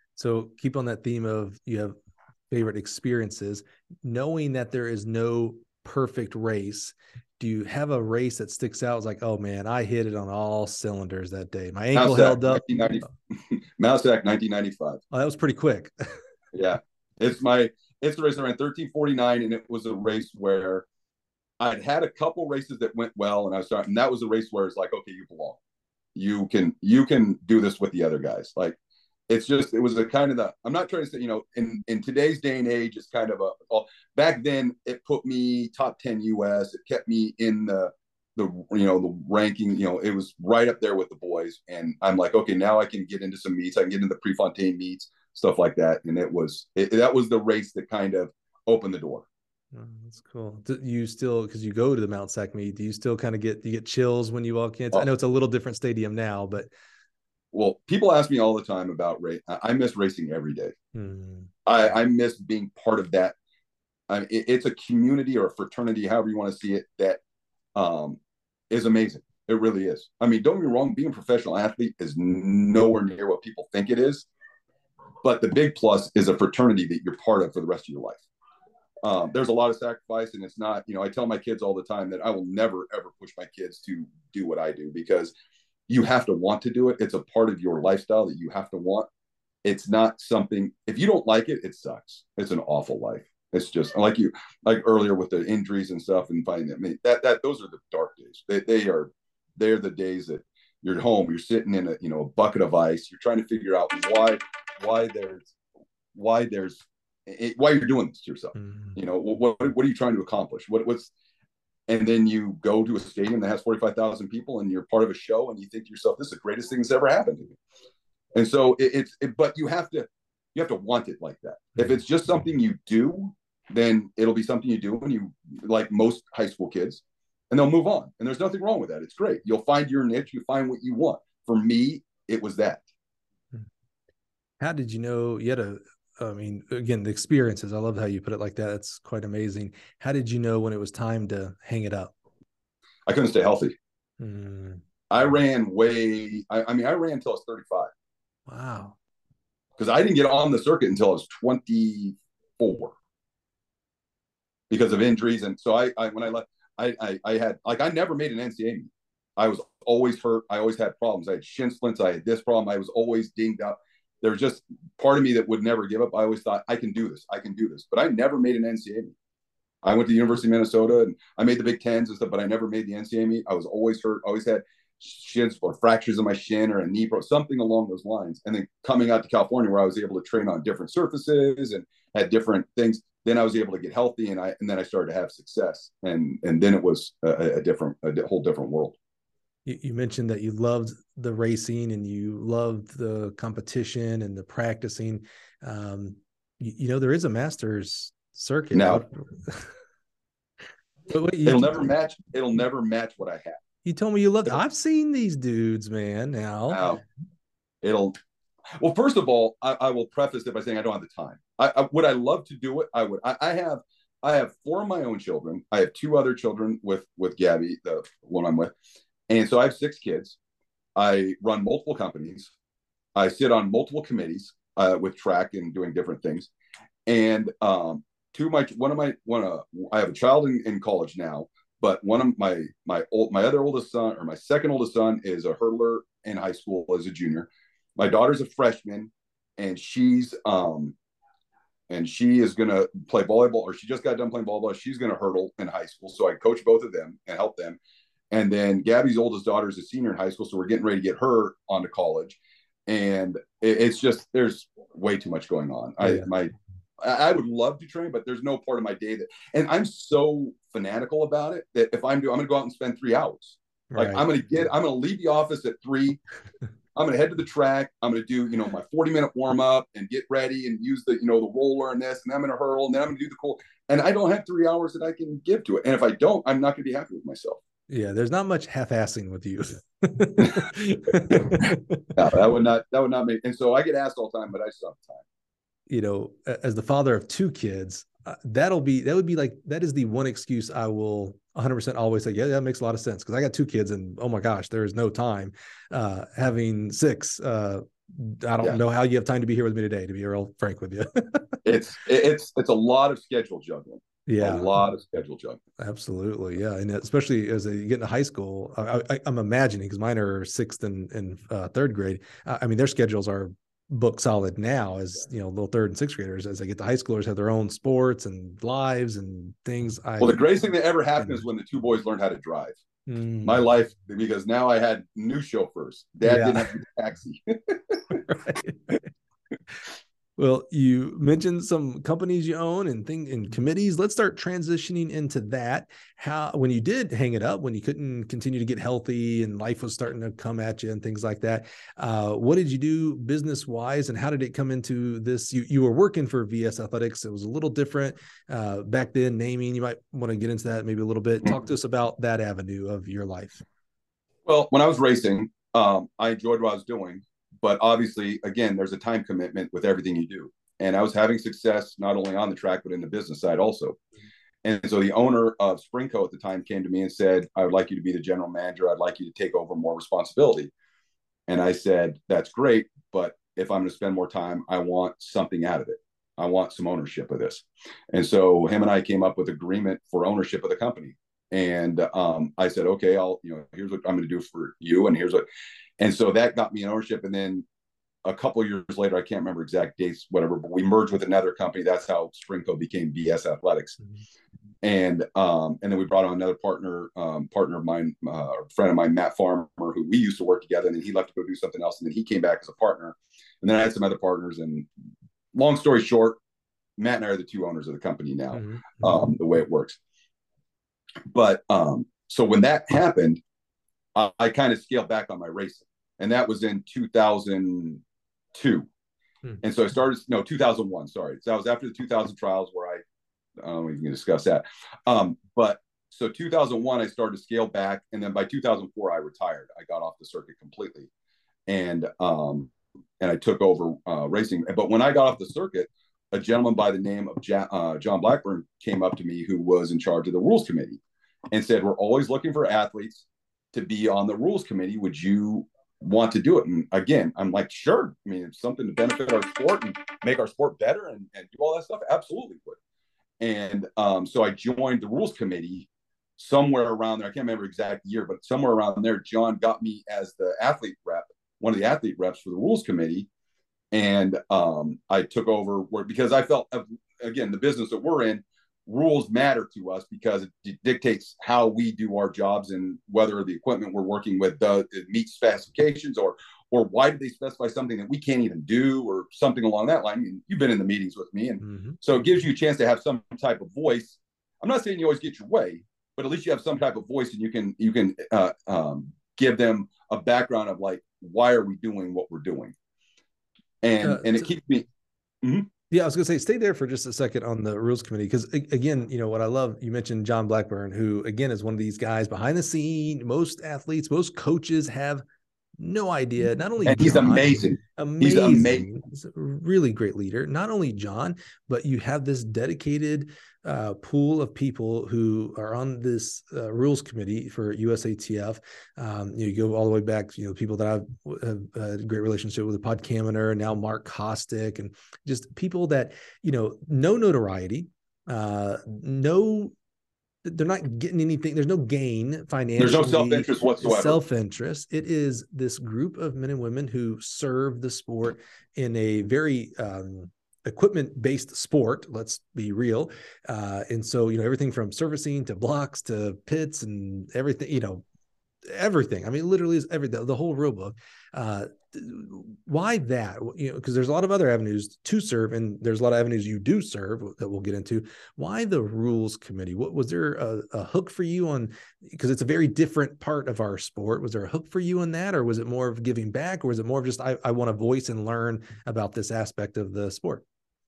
So keep on that theme of you have favorite experiences, knowing that there is no perfect race. Do you have a race that sticks out? It's like, oh man, I hit it on all cylinders that day. My ankle Mousesack, held up. Mousesack, nineteen ninety-five. Oh, that was pretty quick. Yeah. It's my, it's the race I ran thirteen forty-nine. And it was a race where I'd had a couple races that went well. And I was starting, and that was a race where it's like, okay, you belong. You can, you can do this with the other guys. Like, it's just, it was a kind of the, I'm not trying to say, you know, in, in today's day and age, it's kind of a, well, back then it put me top ten U S. It kept me in the, the, you know, the ranking, you know, it was right up there with the boys. And I'm like, okay, now I can get into some meets. I can get into the Prefontaine meets, stuff like that. And it was, it, that was the race that kind of opened the door. Oh, that's cool. Do you still, because you go to the Mount Sac meet, do you still kind of get, you get chills when you walk in? Oh. I know it's a little different stadium now, but well, people ask me all the time about race. I miss racing every day. Hmm. I, I miss being part of that. I mean, it, it's a community or a fraternity, however you want to see it, that um, is amazing. It really is. I mean, don't get me wrong, being a professional athlete is nowhere near what people think it is. But the big plus is a fraternity that you're part of for the rest of your life. Um, there's a lot of sacrifice, and it's not, you know, I tell my kids all the time that I will never, ever push my kids to do what I do, because you have to want to do it. It's a part of your lifestyle that you have to want. It's not something, if you don't like it, it sucks. It's an awful life. It's just like you, like earlier with the injuries and stuff and finding that, I mean, that, that, those are the dark days. They, they are, they're the days that you're at home, you're sitting in a, you know, a bucket of ice. You're trying to figure out why, why there's, why there's, why you're doing this to yourself. Mm-hmm. You know, what, what are you trying to accomplish? What, what's, and then you go to a stadium that has forty-five thousand people and you're part of a show and you think to yourself, this is the greatest thing that's ever happened to me. And so it, it's, it, but you have to, you have to want it like that. If it's just something you do, then it'll be something you do and you, like most high school kids, and they'll move on. And there's nothing wrong with that. It's great. You'll find your niche. You find what you want. For me, it was that. How did you know you had a, I mean, again, the experiences, I love how you put it like that. It's quite amazing. How did you know when it was time to hang it up? I couldn't stay healthy. Mm. I ran way, I, I mean, I ran until I was thirty-five. Wow. Because I didn't get on the circuit until I was twenty-four because of injuries. And so I, I when I left, I, I, I had, like, I never made an N C A A meet. I was always hurt. I always had problems. I had shin splints. I had this problem. I was always dinged up. There was just part of me that would never give up. I always thought, I can do this. I can do this. But I never made an N C A A meet. I went to the University of Minnesota and I made the Big Tens and stuff, but I never made the N C A A meet. I was always hurt. Always had shins or fractures in my shin or a knee, or something along those lines. And then coming out to California, where I was able to train on different surfaces and had different things, then I was able to get healthy, and I and then I started to have success, and and then it was a, a different, a whole different world. You, you mentioned that you loved the racing and you loved the competition and the practicing. Um, you, you know, there is a Masters circuit now. But what, you, it'll never match. It'll never match what I have. You told me you loved. I've seen these dudes, man. Now, now it'll. Well, first of all, I, I will preface it by saying I don't have the time. I, I would I love to do it. I would. I, I have. I have four of my own children. I have two other children with with Gabby, the one I'm with, and so I have six kids. I run multiple companies. I sit on multiple committees uh, with track and doing different things. And um, two of my one of my one uh, I have a child in, in college now. But one of my my old my other oldest son, or my second oldest son, is a hurdler in high school as a junior. My daughter's a freshman, and she's um and she is gonna play volleyball, or she just got done playing volleyball. She's gonna hurdle in high school, so I coach both of them and help them. And then Gabby's oldest daughter is a senior in high school, so we're getting ready to get her onto college. And it, it's just there's way too much going on. Yeah. I my I would love to train, but there's no part of my day that, and I'm so fanatical about it that if I'm doing, I'm going to go out and spend three hours. Right. Like I'm going to get, I'm going to leave the office at three. I'm going to head to the track. I'm going to do, you know, my forty minute warm up and get ready and use the, you know, the roller and this, and I'm going to hurl, and then I'm going to do the cool. And I don't have three hours that I can give to it. And if I don't, I'm not going to be happy with myself. Yeah. There's not much half-assing with you. No, that would not, that would not make, and so I get asked all the time, but I just don't have time. You know, as the father of two kids, uh, that'll be, that would be like, that is the one excuse I will one hundred percent always say, yeah, that makes a lot of sense. Cause I got two kids and oh my gosh, there is no time. Uh, having six, uh, I don't yeah. know how you have time to be here with me today, to be real frank with you. it's, it's, it's a lot of schedule juggling. Yeah. A lot of schedule juggling. Absolutely. Yeah. And especially as you get into high school, I, I, I'm imagining, cause mine are sixth and, and uh, third grade. Uh, I mean, their schedules are book solid now, as you know, little third and sixth graders. As they get to high schoolers, have their own sports and lives and things. I, well, the greatest thing that ever happened is when the two boys learned how to drive. Mm. My life, because now I had new chauffeurs. Dad yeah. didn't have to taxi. Right. Well, you mentioned some companies you own and thing and committees. Let's start transitioning into that. How, when you did hang it up, when you couldn't continue to get healthy and life was starting to come at you and things like that, uh, what did you do business wise, and how did it come into this? You you were working for V S Athletics. It was a little different uh, back then. Naming, you might want to get into that maybe a little bit. Talk to us about that avenue of your life. Well, when I was racing, um, I enjoyed what I was doing. But obviously, again, there's a time commitment with everything you do. And I was having success not only on the track, but in the business side also. And so the owner of Springco at the time came to me and said, I would like you to be the general manager. I'd like you to take over more responsibility. And I said, that's great. But if I'm going to spend more time, I want something out of it. I want some ownership of this. And so him and I came up with agreement for ownership of the company. And um, I said, okay, I'll, you know, here's what I'm going to do for you. And here's what, and so that got me an ownership. And then a couple of years later, I can't remember exact dates, whatever, but we merged with another company. That's how Springco became V S Athletics. Mm-hmm. And um, and then we brought on another partner, um, partner of mine, uh, a friend of mine, Matt Farmer, who we used to work together. And then he left to go do something else. And then he came back as a partner. And then I had some other partners. And long story short, Matt and I are the two owners of the company now, mm-hmm. um, the way it works. But um, so when that happened, I, I kind of scaled back on my racing. And that was in two thousand two. Hmm. And so I started, no, two thousand one, sorry. So that was after the two thousand trials where I, I don't know if we can discuss that. Um, but so two thousand one, I started to scale back. And then by two thousand four, I retired. I got off the circuit completely. And, um, and I took over uh, racing. But when I got off the circuit, a gentleman by the name of ja- uh, John Blackburn came up to me, who was in charge of the rules committee, and said, we're always looking for athletes to be on the rules committee. Would you want to do it? And again, I'm like, sure. I mean, it's something to benefit our sport and make our sport better and, and do all that stuff. Absolutely would. And um, so I joined the rules committee somewhere around there. I can't remember exact year, but somewhere around there, John got me as the athlete rep, one of the athlete reps for the rules committee. And um, I took over work because I felt, again, the business that we're in, rules matter to us because it dictates how we do our jobs and whether the equipment we're working with does it meets specifications, or or why do they specify something that we can't even do, or something along that line. I mean, you've been in the meetings with me, and mm-hmm. so it gives you a chance to have some type of voice. I'm not saying you always get your way, but at least you have some type of voice, and you can you can uh, um, give them a background of like, why are we doing what we're doing, and uh, and it so- keeps me. Mm-hmm. Yeah, I was going to say, stay there for just a second on the rules committee, because again, you know, what I love, you mentioned John Blackburn, who again is one of these guys behind the scene. Most athletes, most coaches have no idea. Not only and he's John, amazing. amazing, he's amazing. He's a really great leader. Not only John, but you have this dedicated uh, pool of people who are on this uh, rules committee for U S A T F. Um, you, know, you go all the way back, you know, people that I've have a great relationship with, Pod Kaminer, and now Mark Kostick, and just people that, you know, no notoriety, uh, no, they're not getting anything. There's no gain financially. There's no self-interest whatsoever. Self-interest. It is this group of men and women who serve the sport in a very um, equipment-based sport. Let's be real. Uh, and so, you know, everything from servicing to blocks to pits and everything, you know, everything. I mean, literally is everything, the whole rule book. Uh, why that? You know, because there's a lot of other avenues to serve, and there's a lot of avenues you do serve that we'll get into. Why the rules committee? What was there a, a hook for you on? Because it's a very different part of our sport. Was there a hook for you in that, or was it more of giving back, or was it more of just I, I want to voice and learn about this aspect of the sport?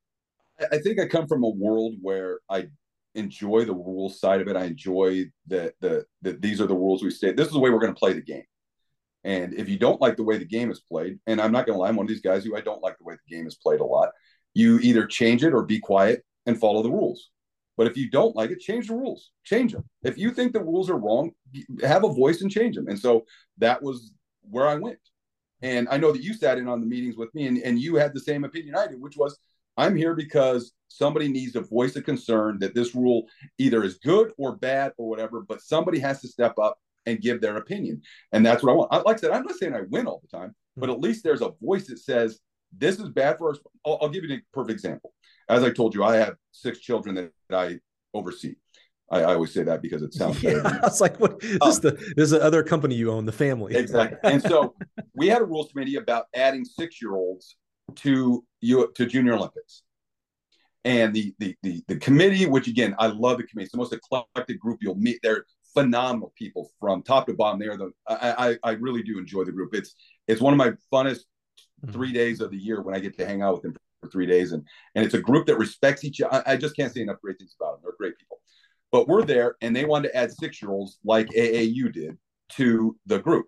I think I come from a world where I enjoy the rules side of it. I enjoy that the that these are the rules we state. This is the way we're going to play the game. And if you don't like the way the game is played, and I'm not going to lie, I'm one of these guys who I don't like the way the game is played a lot. You either change it or be quiet and follow the rules. But if you don't like it, change the rules. Change them. If you think the rules are wrong, have a voice and change them. And so that was where I went. And I know that you sat in on the meetings with me, and, and you had the same opinion I did, which was, I'm here because somebody needs to voice a concern that this rule either is good or bad or whatever, but somebody has to step up and give their opinion. And that's what I want. Like I said, I'm not saying I win all the time, but at least there's a voice that says, this is bad for us. I'll, I'll give you a perfect example. As I told you, I have six children that I oversee. I, I always say that because it sounds yeah, better. It's like, what is um, the, there's the other company you own, the family. Exactly. And so we had a rules committee about adding six-year-olds to you to Junior Olympics. And the, the the the committee, which again, I love the committee. It's the most eclectic group you'll meet. They're phenomenal people from top to bottom. They're the I, I I really do enjoy the group. It's it's one of my funnest three days of the year when I get to hang out with them for three days. And and it's a group that respects each other. I, I just can't say enough great things about them. They're great people. But we're there, and they wanted to add six-year-olds like A A U did to the group.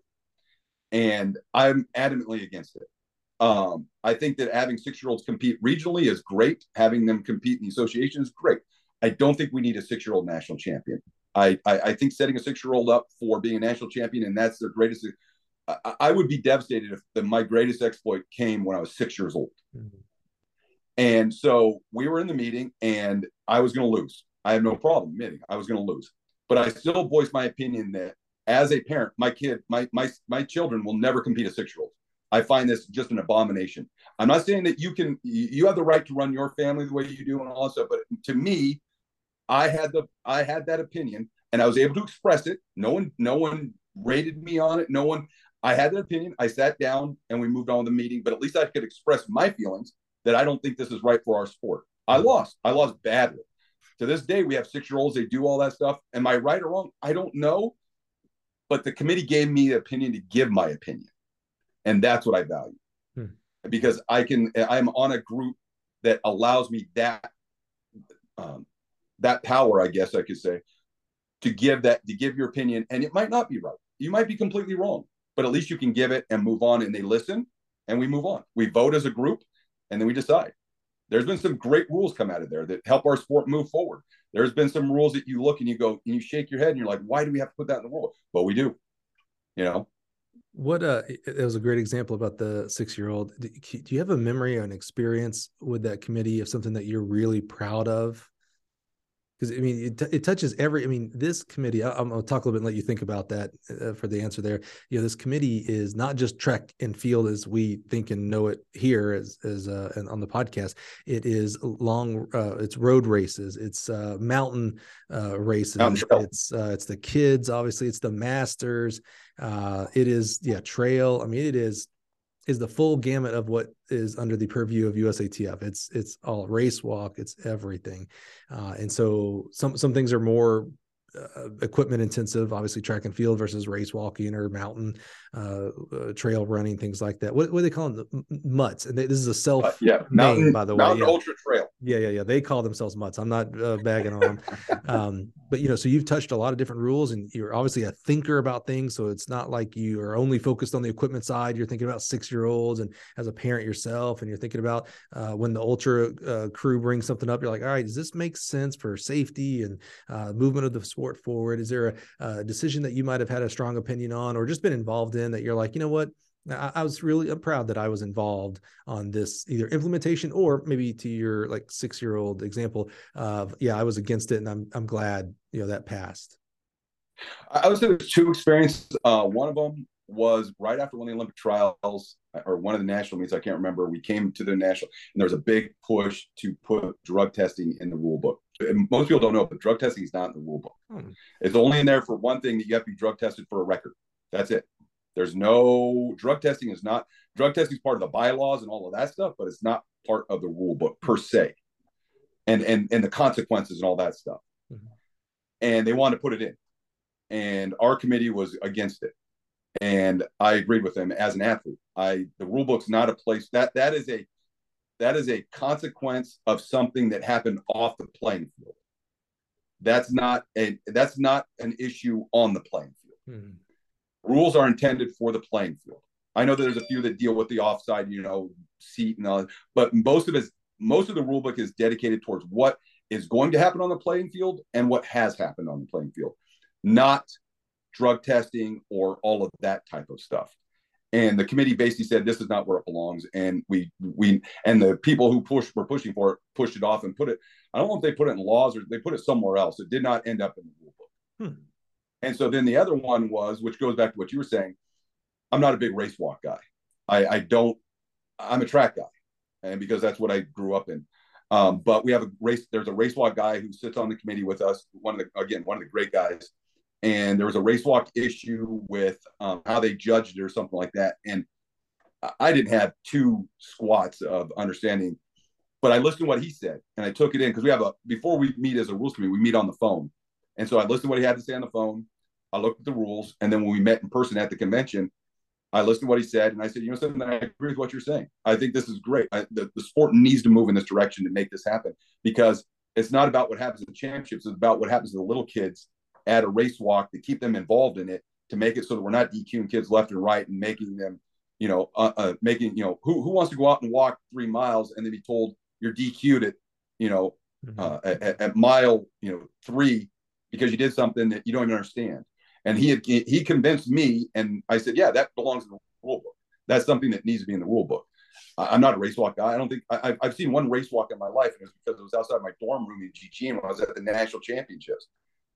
And I'm adamantly against it. Um, I think that having six-year-olds compete regionally is great. Having them compete in the association is great. I don't think we need a six-year-old national champion. I, I, I think setting a six-year-old up for being a national champion, and that's their greatest. I, I would be devastated if the, my greatest exploit came when I was six years old. Mm-hmm. And so we were in the meeting, and I was going to lose. I have no problem admitting I was going to lose. but I still voice my opinion that as a parent, my kid, my my my children will never compete a six-year-old. I find this just an abomination. I'm not saying that you can, you have the right to run your family the way you do and all that stuff, but to me, I had the, I had that opinion and I was able to express it. No one, no one rated me on it. No one, I had that opinion. I sat down and we moved on with the meeting, but at least I could express my feelings that I don't think this is right for our sport. I lost. I lost badly. To this day, we have six-year-olds. They do all that stuff. Am I right or wrong? I don't know. But the committee gave me the opinion to give my opinion. And that's what I value. Hmm. Because I can, I'm on a group that allows me that, um, that power, I guess I could say, to give that, to give your opinion. And it might not be right. You might be completely wrong, but at least you can give it and move on, and they listen and we move on. We vote as a group and then we decide. There's been some great rules come out of there that help our sport move forward. There's been some rules that you look and you go and you shake your head and you're like, why do we have to put that in the rule? Well, we do, you know. What uh it was a great example about the six-year-old. Do you have a memory or an experience with that committee of something that you're really proud of? Because, I mean, it, it touches every, I mean, this committee, I, I'm going to talk a little bit and let you think about that uh, for the answer there. You know, this committee is not just track and field as we think and know it here as, as uh, and on the podcast. It is long, uh, it's road races, it's uh, mountain uh, races, mountain it's uh, it's the kids, obviously, it's the masters, uh, it is, yeah, trail. I mean, it is, is the full gamut of what is under the purview of U S A T F. It's it's all race walk, it's everything. Uh, and so some some things are more uh, equipment intensive, obviously track and field versus race walking or mountain uh, uh, trail running, things like that. What, what do they call them? The mutts. And they, this is a self uh, yeah. mountain, name, by the way. Mountain yeah. Ultra Trail. Yeah, yeah, yeah. They call themselves mutts. I'm not uh, bagging on them. Um, but, you know, so you've touched a lot of different rules and you're obviously a thinker about things. So it's not like you are only focused on the equipment side. You're thinking about six-year-olds and as a parent yourself, and you're thinking about uh, when the ultra uh, crew brings something up, you're like, all right, does this make sense for safety and uh, movement of the sport forward? Is there a, a decision that you might have had a strong opinion on or just been involved in that you're like, you know what? I, I was really I'm proud that I was involved on this either implementation or maybe to your like six-year-old example of, yeah, I was against it and I'm I'm glad, you know, that passed. I would say there's two experiences. Uh, one of them was right after one of the Olympic trials or one of the national meets. I can't remember. We came to the national and there was a big push to put drug testing in the rule book. And most people don't know, but drug testing is not in the rule book. Hmm. It's only in there for one thing, that you have to be drug tested for a record. That's it. There's no drug testing is not drug testing is part of the bylaws and all of that stuff, but it's not part of the rule book per se, and and and the consequences and all that stuff. Mm-hmm. And they wanted to put it in, and our committee was against it, and I agreed with them as an athlete. I the rule book's not a place that that is a that is a consequence of something that happened off the playing field. That's not a that's not an issue on the playing field. Mm-hmm. Rules are intended for the playing field. I know that there's a few that deal with the offside, you know, seat and all, but most of it, most of the rule book is dedicated towards what is going to happen on the playing field and what has happened on the playing field, not drug testing or all of that type of stuff. And the committee basically said this is not where it belongs, and we we and the people who pushed were pushing for it pushed it off and put it. I don't know if they put it in laws or they put it somewhere else. It did not end up in the rule book. Hmm. And so then the other one was, which goes back to what you were saying, I'm not a big race walk guy. I, I don't, I'm a track guy. And because that's what I grew up in. Um, but we have a race, there's a race walk guy who sits on the committee with us. One of the, again, one of the great guys. And there was a race walk issue with um, how they judged it or something like that. And I didn't have two squats of understanding, but I listened to what he said and I took it in because we have a, before we meet as a rules committee, we meet on the phone. And so I listened to what he had to say on the phone. I looked at the rules. And then when we met in person at the convention, I listened to what he said. And I said, you know something, I agree with what you're saying. I think this is great. I, the, the sport needs to move in this direction to make this happen, because it's not about what happens in the championships. It's about what happens to the little kids at a race walk to keep them involved in it, to make it so that we're not DQing kids left and right and making them, you know, uh, uh, making, you know, who, who wants to go out and walk three miles and then be told you're D Q'd at, you know, mm-hmm. uh, at, at mile, you know, three, because you did something that you don't even understand. And he had, he convinced me, and I said, yeah, that belongs in the rule book. That's something that needs to be in the rule book. I'm not a race walk guy. I don't think I, I've seen one race walk in my life, and it was because it was outside my dorm room in Gigi when I was at the national championships.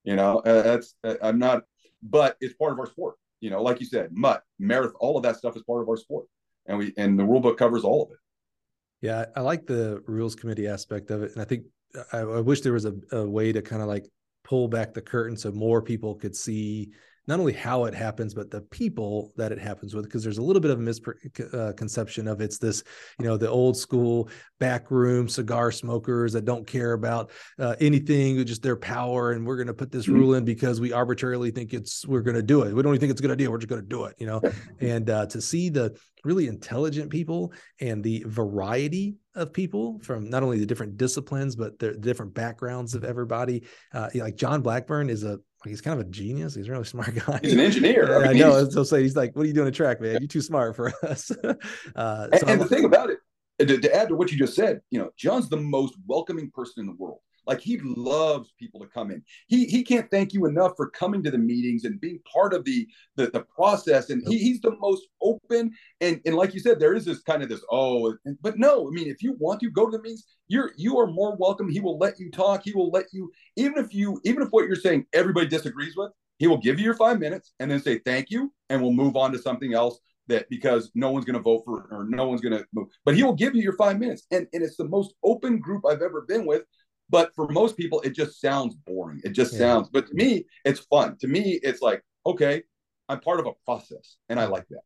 You know, uh, that's uh, I'm not, but it's part of our sport. You know, like you said, mutt, marathon, all of that stuff is part of our sport, and we and the rule book covers all of it. Yeah, I like the rules committee aspect of it, and I think I, I wish there was a, a way to kind of like pull back the curtain so more people could see not only how it happens, but the people that it happens with, because there's a little bit of a misconception of it's this, you know, the old school backroom cigar smokers that don't care about uh, anything, just their power. And we're going to put this rule in because we arbitrarily think it's, we're going to do it. We don't even think it's a good idea. We're just going to do it, you know, and uh, to see the really intelligent people and the variety of people from not only the different disciplines, but the different backgrounds of everybody. Uh, like John Blackburn is a, he's kind of a genius. He's a really smart guy. He's an engineer. I, I know. He's, so say he's like, what are you doing at track, man? You're too smart for us. uh, and so and the thing about it, to, to add to what you just said, you know, John's the most welcoming person in the world. Like, he loves people to come in. He he can't thank you enough for coming to the meetings and being part of the the, the process. And he, he's the most open. And and like you said, there is this kind of this, oh, but no, I mean, if you want to go to the meetings, you're you are more welcome. He will let you talk. He will let you, even if you, even if what you're saying everybody disagrees with, he will give you your five minutes and then say thank you, and we'll move on to something else. That because no one's going to vote for, or no one's going to move, but he will give you your five minutes. And, and it's the most open group I've ever been with. But for most people, it just sounds boring. It just yeah. sounds, but to me, it's fun. To me, it's like, okay, I'm part of a process, and I like that.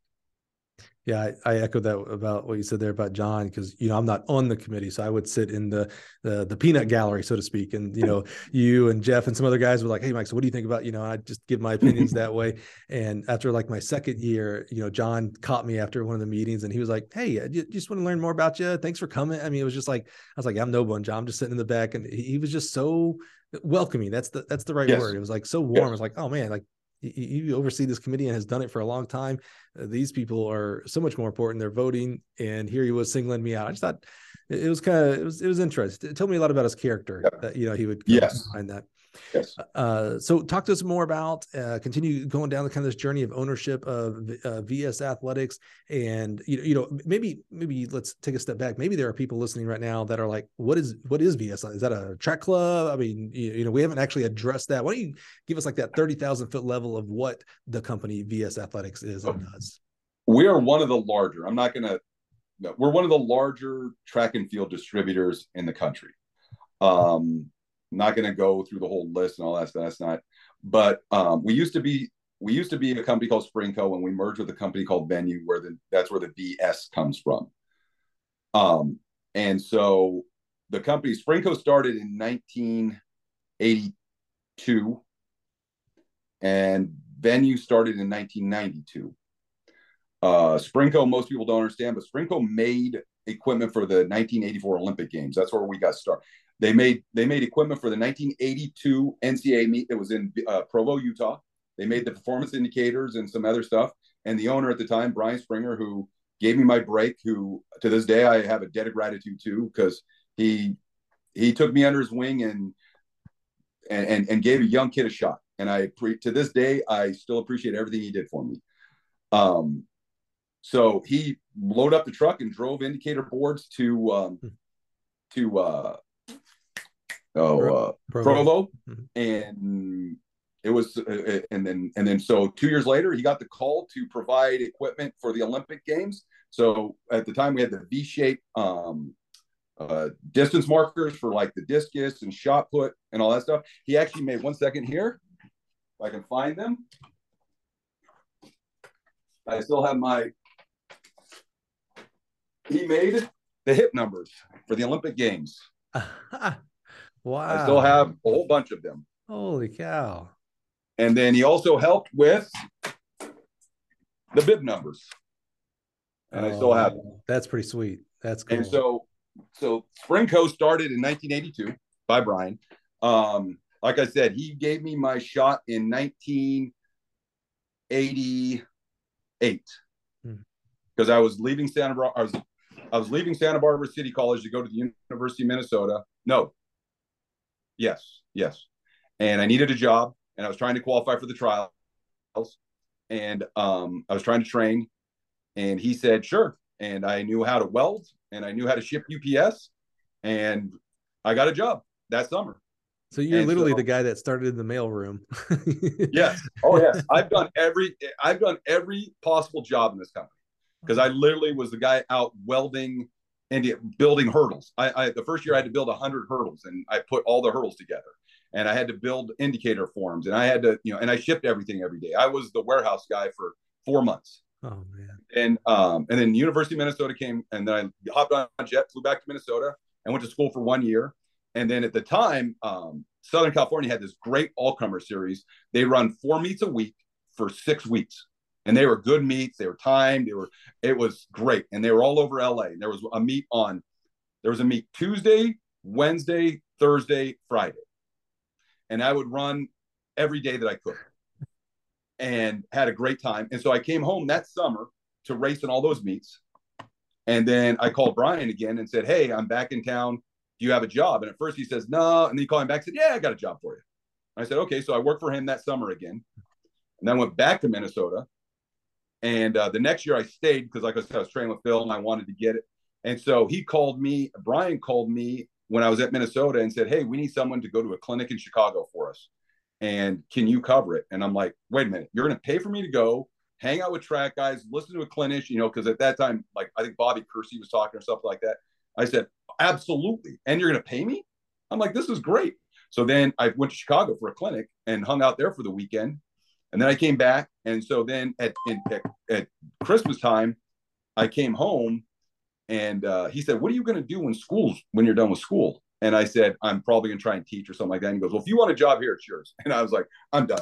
Yeah, I, I echo that about what you said there about John, because, you know, I'm not on the committee, so I would sit in the, the the peanut gallery, so to speak. And, you know, you and Jeff and some other guys were like, hey, Mike, so what do you think about, you know, I just give my opinions that way. And after like my second year, you know, John caught me after one of the meetings and he was like, hey, I just want to learn more about you. Thanks for coming. I mean, it was just like, I was like, I'm no one, John. I'm just sitting in the back. And he, he was just so welcoming. That's the, that's the right yes. word. It was like so warm. Yes. It was like, oh man, like, you oversee this committee and has done it for a long time. Uh, these people are so much more important. They're voting, and here he was singling me out. I just thought it, it was kind of, it was, it was interesting. It told me a lot about his character yep. that, you know, he would yes. find that. Yes. Uh, so talk to us more about, uh, continue going down the kind of this journey of ownership of uh, V S Athletics. And, you know, you know, maybe, maybe let's take a step back. Maybe there are people listening right now that are like, what is, what is V S? Is that a track club? I mean, you, you know, we haven't actually addressed that. Why don't you give us like that thirty thousand foot level of what the company V S Athletics is and does? We are one of the larger, I'm not going to, no, we're one of the larger track and field distributors in the country. Um, not going to go through the whole list and all that stuff. That's not, but um, we used to be, we used to be a company called Springco, and we merged with a company called Venue, where the, that's where the V S comes from. Um, and so the company Springco started in nineteen eighty-two and Venue started in nineteen ninety-two. Uh, Springco, most people don't understand, but Springco made equipment for the nineteen eighty-four Olympic Games. That's where we got started. They made they made equipment for the nineteen eighty-two N C A A meet that was in uh, Provo, Utah. They made the performance indicators and some other stuff. And the owner at the time, Brian Springer, who gave me my break, who to this day I have a debt of gratitude to, because he he took me under his wing and and and gave a young kid a shot. And I pre, to this day I still appreciate everything he did for me. Um, so he loaded up the truck and drove indicator boards to um, to. Uh, Oh, uh, Provo, Provo. Mm-hmm. And it was, uh, and then, and then, so two years later, he got the call to provide equipment for the Olympic Games. So at the time, we had the V-shaped um, uh, distance markers for like the discus and shot put and all that stuff. He actually made, one second here, if I can find them. I still have my. He made the hip numbers for the Olympic Games. Wow. I still have a whole bunch of them. Holy cow. And then he also helped with the bib numbers. And oh, I still have them. That's pretty sweet. That's cool. And so, so Springco started in nineteen eighty-two by Brian. Um, like I said, he gave me my shot in nineteen eighty-eight because hmm. I was leaving Santa Barbara. I was, I was leaving Santa Barbara City College to go to the University of Minnesota. No. Yes, yes. And I needed a job, and I was trying to qualify for the trials, and um, I was trying to train, and he said, sure. And I knew how to weld, and I knew how to ship U P S, and I got a job that summer. So you're And literally so, the guy that started in the mailroom. yes. Oh, yes. I've done every, I've done every possible job in this company because I literally was the guy out welding and building hurdles. I, I the first year I had to build a hundred hurdles, and I put all the hurdles together, and I had to build indicator forms, and I had to, you know, and I shipped everything every day. I was the warehouse guy for four months. Oh man. And um, and then University of Minnesota came, and then I hopped on a jet, flew back to Minnesota, and went to school for one year. And then at the time, um, Southern California had this great all-comer series. They run four meets a week for six weeks. And they were good meets. They were timed. They were, it was great. And they were all over L A. And there was a meet on, there was a meet Tuesday, Wednesday, Thursday, Friday. And I would run every day that I could and had a great time. And so I came home that summer to race in all those meets. And then I called Brian again and said, hey, I'm back in town. Do you have a job? And at first he says, no. And then he called him back and said, yeah, I got a job for you. And I said, okay. So I worked for him that summer again. And then I went back to Minnesota. And uh, the next year I stayed because, like I said, I was training with Phil and I wanted to get it. And so he called me, Brian called me when I was at Minnesota and said, hey, we need someone to go to a clinic in Chicago for us. And can you cover it? And I'm like, wait a minute, you're going to pay for me to go, hang out with track guys, listen to a clinician, you know, because at that time, like I think Bobby Kersey was talking or something like that. I said, absolutely. And you're going to pay me? I'm like, this is great. So then I went to Chicago for a clinic and hung out there for the weekend. And then I came back. And so then at, in, at, at Christmas time, I came home and uh, he said, what are you going to do when school's, when you're done with school? And I said, I'm probably going to try and teach or something like that. And he goes, well, if you want a job here, it's yours. And I was like, I'm done.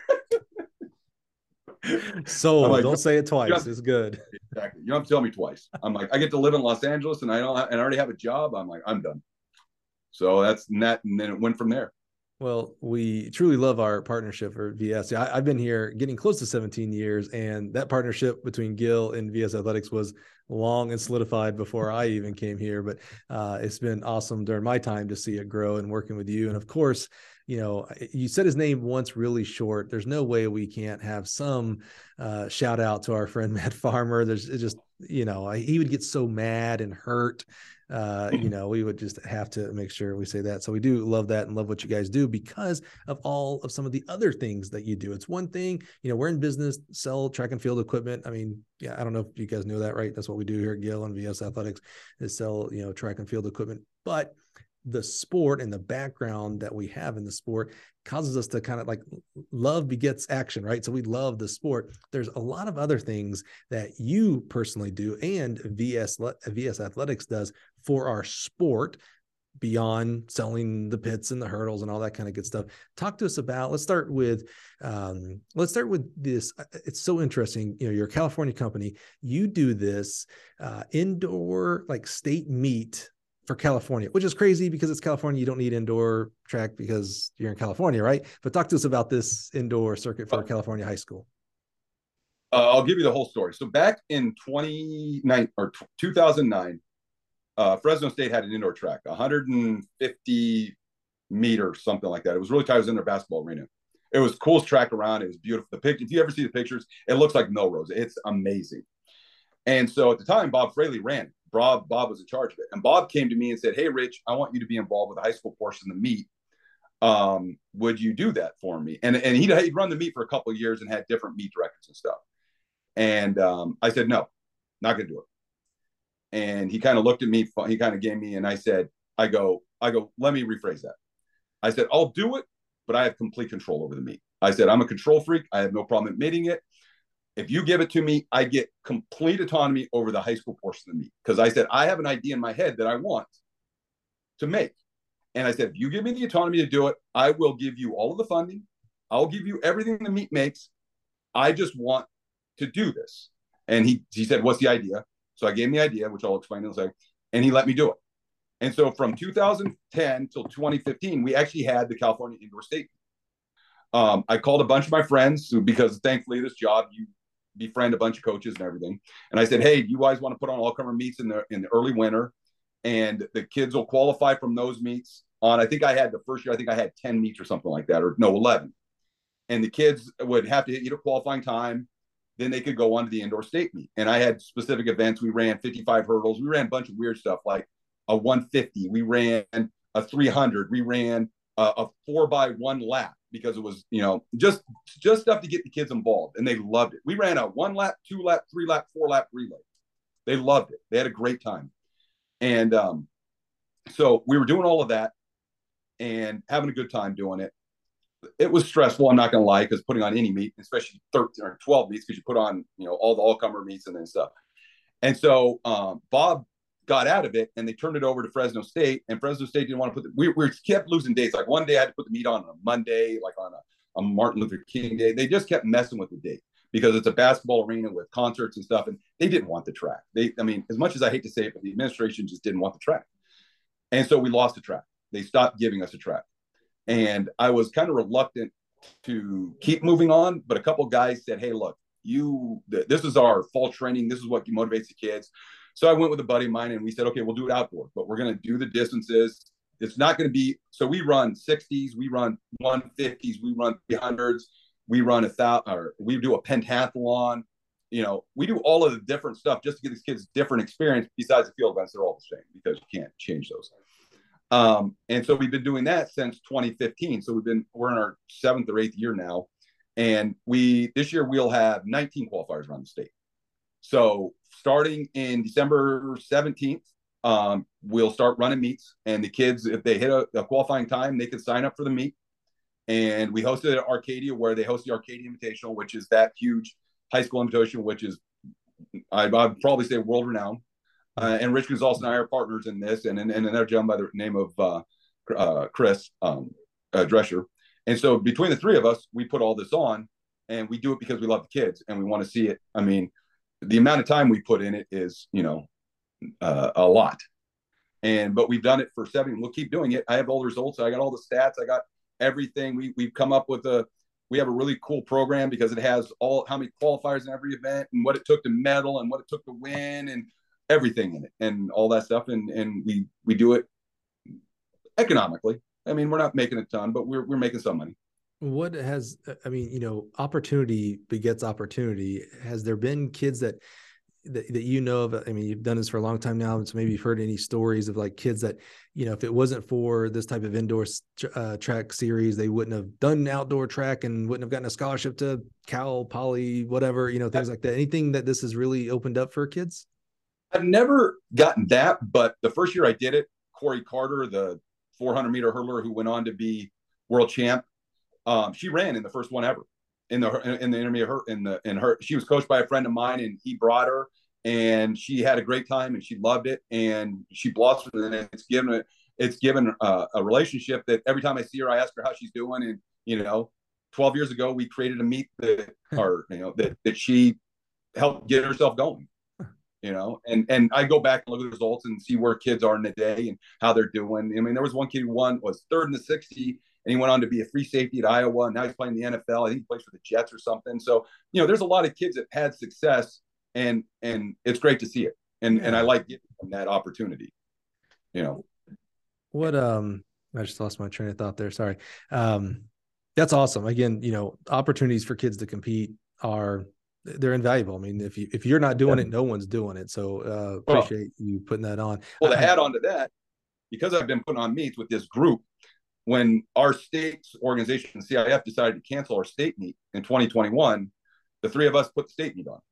So like, don't say it twice. Just, it's good. Exactly. You don't have to tell me twice. I'm like, I get to live in Los Angeles and I don't have, and I already have a job. I'm like, I'm done. So that's that. And then it went from there. Well, we truly love our partnership for V S. I, I've been here getting close to seventeen years, and that partnership between Gil and V S Athletics was long and solidified before I even came here. But uh, it's been awesome during my time to see it grow and working with you. And of course, you know, you said his name once really short. There's no way we can't have some uh, shout out to our friend Matt Farmer. There's just, you know, he would get so mad and hurt. Uh, you know, we would just have to make sure we say that. So we do love that and love what you guys do because of all of some of the other things that you do. It's one thing, you know, we're in business, sell track and field equipment. I mean, yeah, I don't know if you guys know that, right? That's what we do here at Gil and V S Athletics is sell, you know, track and field equipment. But the sport and the background that we have in the sport causes us to kind of like love begets action, right? So we love the sport. There's a lot of other things that you personally do and V S V S Athletics does for our sport beyond selling the pits and the hurdles and all that kind of good stuff. Talk to us about, let's start with, um, let's start with this. It's so interesting. You know, you're a California company. You do this uh, indoor, like state meet for California, which is crazy because it's California. You don't need indoor track because you're in California, right? But talk to us about this indoor circuit for California high school. Uh, I'll give you the whole story. So back in twenty nine or two thousand nine, uh, Fresno State had an indoor track, one hundred fifty meters, something like that. It was really tight. It was in their basketball arena. It was the coolest track around. It was beautiful. The pic, if you ever see the pictures, it looks like Melrose. It's amazing. And so at the time, Bob Fraley ran it. Bob, Bob was in charge of it. And Bob came to me and said, hey, Rich, I want you to be involved with the high school portion of the meet. Um, would you do that for me? And, and he'd, he'd run the meet for a couple of years and had different meet directors and stuff. And um, I said, no, not going to do it. And he kind of looked at me. He kind of gave me, and I said, I go, I go, let me rephrase that. I said, I'll do it, but I have complete control over the meet. I said, I'm a control freak. I have no problem admitting it. If you give it to me, I get complete autonomy over the high school portion of the meet. Because I said, I have an idea in my head that I want to make. And I said, if you give me the autonomy to do it, I will give you all of the funding. I'll give you everything the meet makes. I just want to do this. And he, he said, what's the idea? So I gave him the idea, which I'll explain in a second. And he let me do it. And so from two thousand ten till twenty fifteen, we actually had the California Indoor State. Um, I called a bunch of my friends who, because thankfully this job, you befriend a bunch of coaches and everything. And I said, hey, do you guys want to put on all-comer meets in the in the early winter? And the kids will qualify from those meets on, I think I had the first year, I think I had ten meets or something like that, or no, eleven. And the kids would have to hit a qualifying time. Then they could go on to the indoor state meet. And I had specific events. We ran fifty-five hurdles. We ran a bunch of weird stuff like a one fifty. We ran a three hundred. We ran uh, a four by one lap because it was, you know, just just stuff to get the kids involved, and they loved it. We ran a one lap, two lap, three lap, four lap relay. They loved it. They had a great time, and um, so we were doing all of that and having a good time doing it. It was stressful, I'm not going to lie, because putting on any meet, especially thirteen or twelve meets, because you put on, you know, all the all-comer meets and then stuff. And so um, Bob got out of it, and they turned it over to Fresno State, and Fresno State didn't want to put the, we, we kept losing dates. Like one day I had to put the meet on on a Monday, like on a, a Martin Luther King Day. They just kept messing with the date because it's a basketball arena with concerts and stuff, and they didn't want the track. They, I mean, as much as I hate to say it, but the administration just didn't want the track. And so we lost the track. They stopped giving us a track. And I was kind of reluctant to keep moving on, but a couple of guys said, hey, look, you, th- this is our fall training. This is what motivates the kids. So I went with a buddy of mine and we said, okay, we'll do it outdoor, but we're going to do the distances. It's not going to be, so we run sixties, we run one fifties, we run three hundreds, we run a thousand, or we do a pentathlon. You know, we do all of the different stuff just to give these kids different experience besides the field events. They're all the same because you can't change those. Um, and so we've been doing that since twenty fifteen. So we've been, we're in our seventh or eighth year now. And we, this year we'll have nineteen qualifiers around the state. So starting in December seventeenth, um, we'll start running meets, and the kids, if they hit a, a qualifying time, they can sign up for the meet. And we hosted it at Arcadia, where they host the Arcadia Invitational, which is that huge high school invitation, which is, I'd, I'd probably say world renowned. Uh, and Rich Gonzalez and I are partners in this, and, and, and another gentleman by the name of uh, uh, Chris um, uh, Drescher. And so between the three of us, we put all this on, and we do it because we love the kids and we want to see it. I mean, the amount of time we put in it is, you know, uh, a lot. And but we've done it for seven. We'll keep doing it. I have all the results. I got all the stats. I got everything. We we've come up with a. We have a really cool program because it has all how many qualifiers in every event and what it took to medal and what it took to win and everything in it and all that stuff. And and we we do it economically. I mean, we're not making a ton, but we're we're making some money. What has, I mean, you know, opportunity begets opportunity. Has there been kids that, that, that you know of? I mean, you've done this for a long time now, so maybe you've heard any stories of like kids that, you know, if it wasn't for this type of indoor uh, track series, they wouldn't have done outdoor track and wouldn't have gotten a scholarship to Cal, Poly, whatever, you know, things like that. Anything that this has really opened up for kids? I've never gotten that, but the first year I did it, Corey Carter, the four hundred meter hurdler who went on to be world champ, um, she ran in the first one ever in the in the intermediate her in the in her. She was coached by a friend of mine, and he brought her, and she had a great time, and she loved it, and she blossomed, and it's given it it's given uh, a relationship that every time I see her, I ask her how she's doing, and you know, twelve years ago we created a meet that, or you know, that that she helped get herself going. You know, and and I go back and look at the results and see where kids are in the day and how they're doing. I mean, there was one kid who won, was third in the sixty, and he went on to be a free safety at Iowa, and now he's playing the N F L. I think he plays for the Jets or something. So, you know, there's a lot of kids that had success, and and it's great to see it. And yeah. and I like giving them that opportunity. You know, what um, I just lost my train of thought there. Sorry. Um, that's awesome. Again, you know, opportunities for kids to compete are. They're invaluable. I mean, if you if you're not doing yeah. it, no one's doing it. So uh, appreciate well, you putting that on. Well, to I, add on to that, because I've been putting on meets with this group, when our state's organization, C I F, decided to cancel our state meet in twenty twenty-one, the three of us put the state meet on.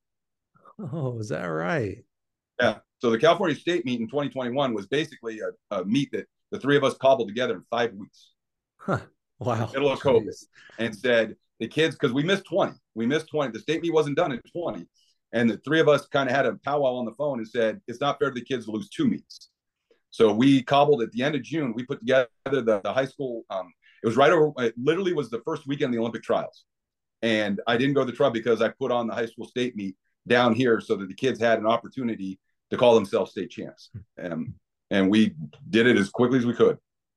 Oh, is that right? Yeah. So the California state meet in twenty twenty-one was basically a, a meet that the three of us cobbled together in five weeks. Huh. Wow. In the middle of COVID, Jeez. And said, the kids, because we missed twenty. We missed twenty. The state meet wasn't done in twenty. And the three of us kind of had a powwow on the phone and said, it's not fair to the kids to lose two meets. So we cobbled at the end of June. We put together the, the high school. Um, it was right over, it literally was the first weekend of the Olympic trials. And I didn't go to the trial because I put on the high school state meet down here so that the kids had an opportunity to call themselves state champs. Um, and we did it as quickly as we could.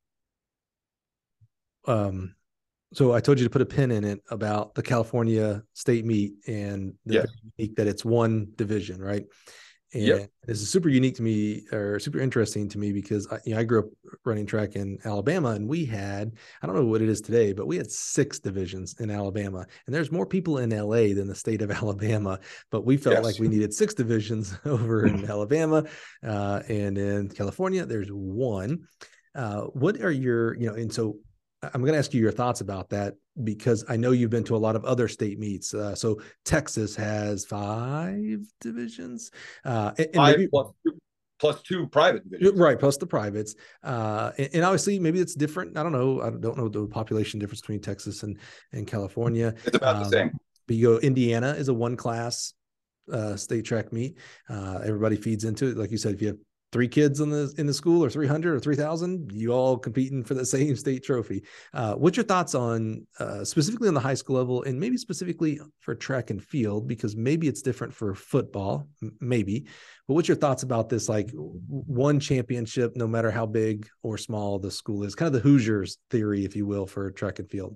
Um, So I told you to put a pin in it about the California state meet and the yes. unique that it's one division, right? And yep. this is super unique to me, or super interesting to me, because I, you know, I grew up running track in Alabama, and we had, I don't know what it is today, but we had six divisions in Alabama, and there's more people in L A than the state of Alabama, but we felt yes. like we needed six divisions over in Alabama, uh, and in California, there's one. Uh, what are your, you know, and so I'm going to ask you your thoughts about that, because I know you've been to a lot of other state meets. Uh, so Texas has five divisions, uh, and, and Five maybe plus two, plus two private divisions. Right, plus the privates, uh, and, and obviously maybe it's different. I don't know. I don't know the population difference between Texas and and California. It's about um, the same. But you go, Indiana is a one class uh, state track meet. Uh, everybody feeds into it. Like you said, if you have three kids in the in the school, or three hundred or three thousand, you all competing for the same state trophy. Uh, what's your thoughts on uh, specifically on the high school level, and maybe specifically for track and field, because maybe it's different for football, maybe. But what's your thoughts about this? Like one championship, no matter how big or small the school is, kind of the Hoosiers theory, if you will, for track and field.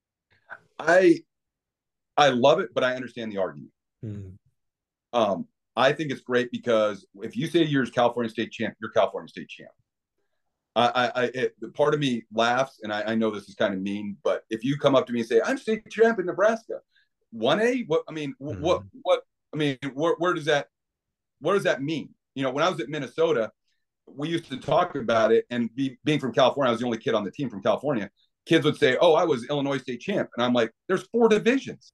I I love it, but I understand the argument. Hmm. Um, I think it's great because if you say you're California state champ, you're California state champ. I, I, it, part of me laughs, and I, I know this is kind of mean, but if you come up to me and say, "I'm state champ in Nebraska," one A, what I mean, mm-hmm. what, what I mean, where, where does that, what does that mean? You know, when I was at Minnesota, we used to talk about it, and be, being from California, I was the only kid on the team from California. Kids would say, "Oh, I was Illinois state champ," and I'm like, "There's four divisions.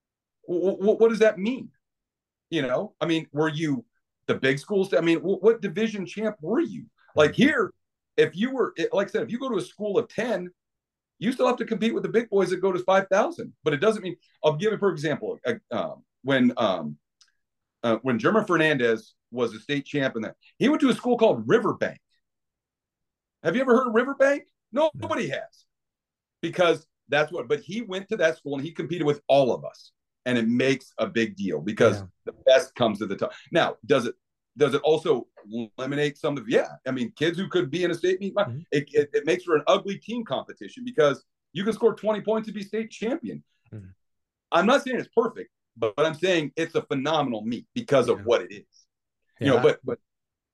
W- w- what does that mean?" You know, I mean, were you the big schools? I mean, w- what division champ were you? Like here, if you were, like I said, if you go to a school of ten, you still have to compete with the big boys that go to five thousand. But it doesn't mean, I'll give it for example, uh, um, when um, uh, when German Fernandez was a state champ, and that he went to a school called Riverbank. Have you ever heard of Riverbank? No, nobody has, because that's what. But he went to that school and he competed with all of us. And it makes a big deal because yeah. the best comes to the top. Now, does it does it also eliminate some of? Yeah, I mean, kids who could be in a state meet, mm-hmm. it, it, it makes for an ugly team competition because you can score twenty points to be state champion. Mm-hmm. I'm not saying it's perfect, but, but I'm saying it's a phenomenal meet because of yeah. what it is. Yeah. You know, but but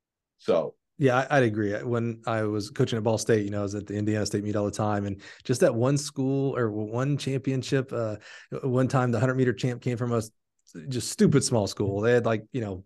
so. Yeah, I'd agree. When I was coaching at Ball State, you know, I was at the Indiana State meet all the time. And just that one school or one championship, uh, one time the hundred meter champ came from a just stupid small school. They had like, you know,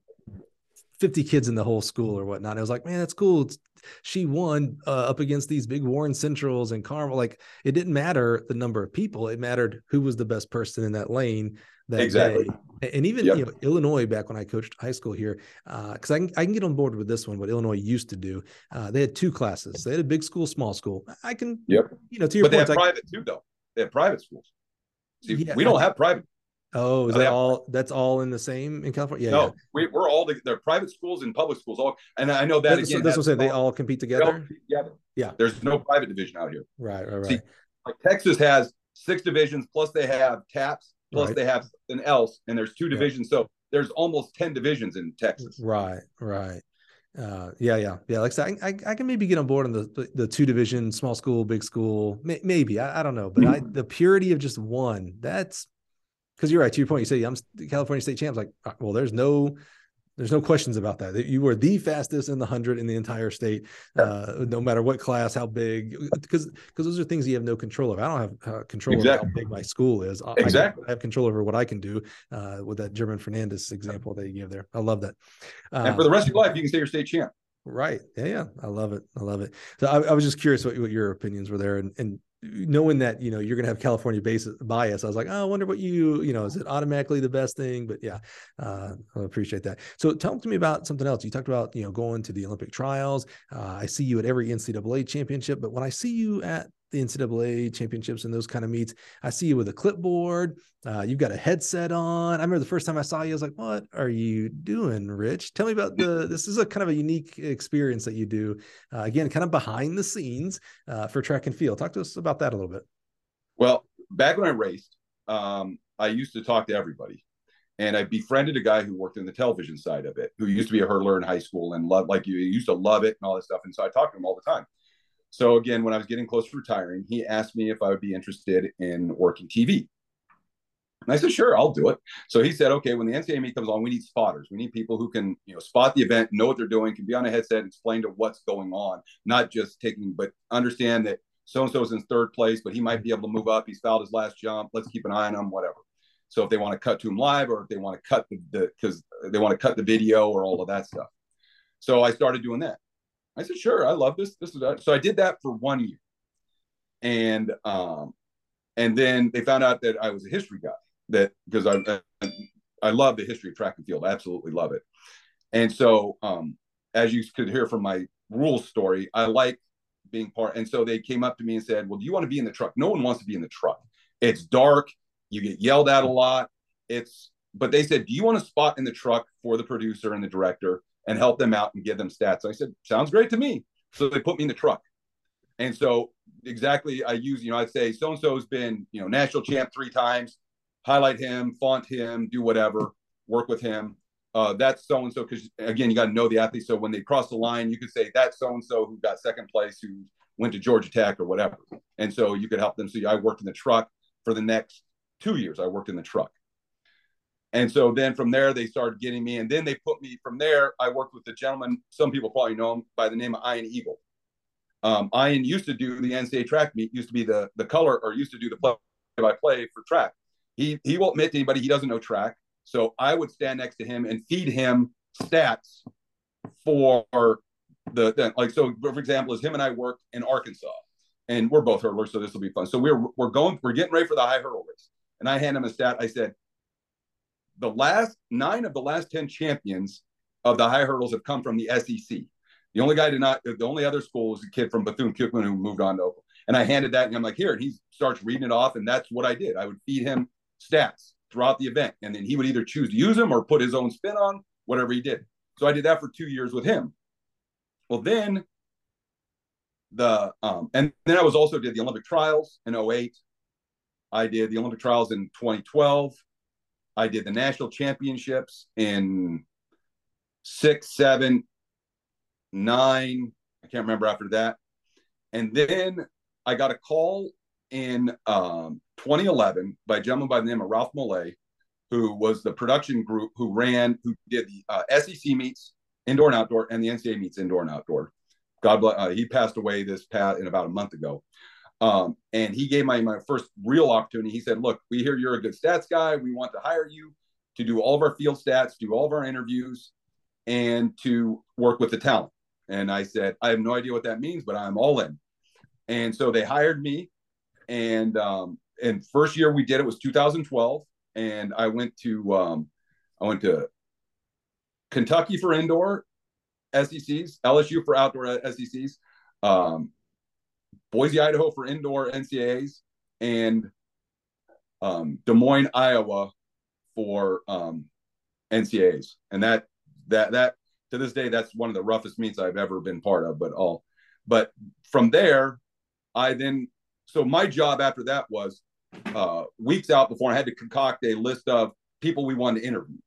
fifty kids in the whole school or whatnot. And I was like, man, that's cool. It's, she won uh, up against these big Warren Centrals and Carmel. Like it didn't matter the number of people. It mattered who was the best person in that lane that exactly. day. And even yep. you know, Illinois, back when I coached high school here, because uh, I, can, I can get on board with this one, what Illinois used to do. Uh, they had two classes. They had a big school, small school. I can, yep. you know, to your but point. They have private too, though. They have private schools. See, yeah, we don't have private. Oh, is that all? Private. That's all in the same in California? Yeah, no, yeah. We, we're all the they're private schools and public schools. All, and I know that that's, again. That's what I'm saying. They all compete together. All compete together. Yeah, there's no private division out here. Right, right, right. See, like Texas has six divisions, plus they have TAPS, plus right. they have something else, and there's two divisions. Yeah. So there's almost ten divisions in Texas. Right, right. Uh, yeah, yeah, yeah. Like I said, I, I can maybe get on board on the the, the two division, small school, big school. May, maybe I, I don't know, but I, the purity of just one. That's because you're right. To your point, you say I'm California state champs. Like, well, there's no. There's no questions about that. You were the fastest in the hundred in the entire state, uh, no matter what class, how big, because because those are things you have no control over. I don't have uh, control exactly. over how big my school is. I, exactly. I have control over what I can do uh, with that German Fernandez example that you gave there. I love that. Uh, and for the rest of your life, you can say you're state champ. Right. Yeah, yeah. I love it. I love it. So I, I was just curious what, what your opinions were there, and and. knowing that, you know, you're going to have California base bias, I was like, oh, I wonder what you, you know, is it automatically the best thing? But yeah, uh, I appreciate that. So tell to me about something else. You talked about, you know, going to the Olympic trials. Uh, I see you at every N C double A championship, but when I see you at the N C double A championships and those kind of meets, I see you with a clipboard. Uh, you've got a headset on. I remember the first time I saw you, I was like, what are you doing, Rich? Tell me about the, this is a kind of a unique experience that you do. Uh, again, kind of behind the scenes uh, for track and field. Talk to us about that a little bit. Well, back when I raced, um, I used to talk to everybody. And I befriended a guy who worked in the television side of it, who used to be a hurdler in high school and loved, like you, used to love it and all this stuff. And so I talked to him all the time. So again, when I was getting close to retiring, he asked me if I would be interested in working T V. And I said, sure, I'll do it. So he said, okay, when the N C double A meet comes on, we need spotters. We need people who can, you know, spot the event, know what they're doing, can be on a headset and explain to what's going on, not just taking, but understand that so-and-so's in third place, but he might be able to move up. He's fouled his last jump. Let's keep an eye on him, whatever. So if they want to cut to him live, or if they want to cut the, the because they want to cut the video or all of that stuff. So I started doing that. I said, sure, I love this. This is that. So I did that for one year. And um, and then they found out that I was a history guy. That because I I love the history of track and field. I absolutely love it. And so, um, as you could hear from my rules story, I like being part. And so they came up to me and said, "Well, do you want to be in the truck?" No one wants to be in the truck. It's dark. You get yelled at a lot. It's but they said, "Do you want a spot in the truck for the producer and the director and help them out and give them stats?" I said, "Sounds great to me." So they put me in the truck. And so exactly, I use, you know, I'd say so-and-so's been, you know, national champ three times, highlight him, font him, do whatever, work with him. Uh, that's so-and-so, because again, you got to know the athlete. So when they cross the line, you could say that's so-and-so who got second place, who went to Georgia Tech or whatever. And so you could help them. So I worked in the truck for the next two years. I worked in the truck. And so then from there, they started getting me. And then they put me from there. I worked with the gentleman, some people probably know him by the name of Ian Eagle. Um, Ian used to do the N C A A track meet, used to be the, the color, or used to do the play-by-play for track. He, he won't admit to anybody he doesn't know track. So I would stand next to him and feed him stats for the, the like, so for example, is him and I worked in Arkansas, and we're both hurdlers, so this will be fun. So we're, we're going, we're getting ready for the high hurdle race. And I hand him a stat. I said, the last nine of the last ten champions of the high hurdles have come from the S E C. The only guy did not, the only other school was a kid from Bethune-Cookman who moved on to Oklahoma. And I handed that, and I'm like, here, and he starts reading it off. And that's what I did. I would feed him stats throughout the event. And then he would either choose to use them or put his own spin on, whatever he did. So I did that for two years with him. Well, then the, um, and then I was also did the Olympic trials in oh eight. I did the Olympic trials in twenty twelve. I did the national championships in six, seven, nine. I can't remember after that. And then I got a call in um, twenty eleven by a gentleman by the name of Ralph Mollet, who was the production group who ran, who did the uh, S E C meets, indoor and outdoor, and the N C A A meets, indoor and outdoor. God bless. Uh, he passed away this past in about a month ago. Um, and he gave my, my first real opportunity. He said, "Look, we hear you're a good stats guy. We want to hire you to do all of our field stats, do all of our interviews, and to work with the talent." And I said, "I have no idea what that means, but I'm all in." And so they hired me. And um, and first year we did it was two thousand twelve. And I went to um, I went to Kentucky for indoor S E Cs, L S U for outdoor S E Cs, um, Boise, Idaho for indoor N C A As, and um, Des Moines, Iowa for um, N C A As. And that that that to this day, that's one of the roughest meets I've ever been part of. But all, but from there, I then so my job after that was uh, weeks out before I had to concoct a list of people we wanted to interview.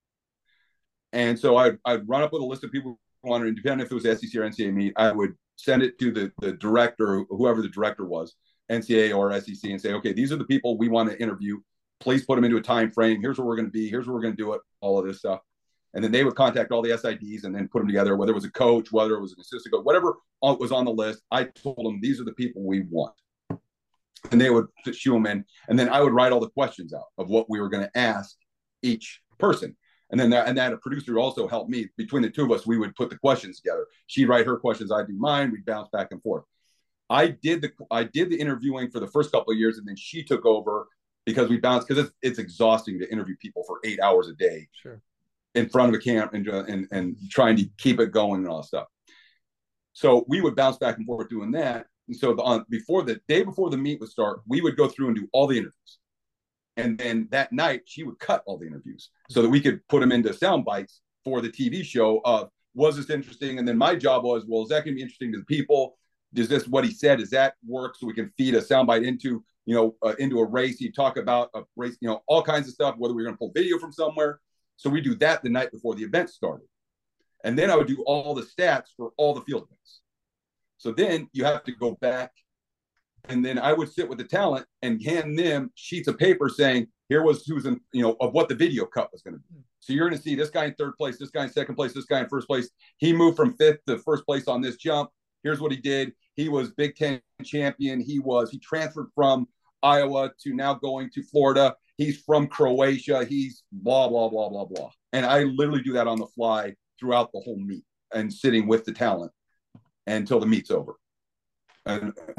And so I'd, I'd run up with a list of people we wanted, and depending if it was S E C or N C A A meet, I would send it to the, the director, whoever the director was, N C A A or S E C, and say, okay, these are the people we want to interview. Please put them into a time frame. Here's where we're going to be. Here's where we're going to do it, all of this stuff. And then they would contact all the S I Ds and then put them together, whether it was a coach, whether it was an assistant coach, whatever was on the list. I told them, these are the people we want. And they would shoe them in. And then I would write all the questions out of what we were going to ask each person. And then that, and that a producer also helped me. Between the two of us, we would put the questions together. She'd write her questions, I'd do mine. We'd bounce back and forth. I did the I did the interviewing for the first couple of years, and then she took over because we bounced, because it's, it's exhausting to interview people for eight hours a day. Sure. In front of a camera and, and and trying to keep it going and all that stuff. So we would bounce back and forth doing that. And so the, on before the day before the meet would start, we would go through and do all the interviews. And then that night she would cut all the interviews so that we could put them into sound bites for the T V show of, was this interesting? And then my job was, well, is that going to be interesting to the people? Does this, what he said, does that work? So we can feed a soundbite into, you know, uh, into a race. He'd talk about a race, you know, all kinds of stuff, whether we we're going to pull video from somewhere. So we do that the night before the event started. And then I would do all the stats for all the field events. So then you have to go back, and then I would sit with the talent and hand them sheets of paper saying, here was who's in, you know, of what the video cut was going to be. So you're going to see this guy in third place, this guy in second place, this guy in first place. He moved from fifth to first place on this jump. Here's what he did. He was Big Ten champion. He was, he transferred from Iowa to now going to Florida. He's from Croatia. He's blah, blah, blah, blah, blah. And I literally do that on the fly throughout the whole meet and sitting with the talent until the meet's over. And,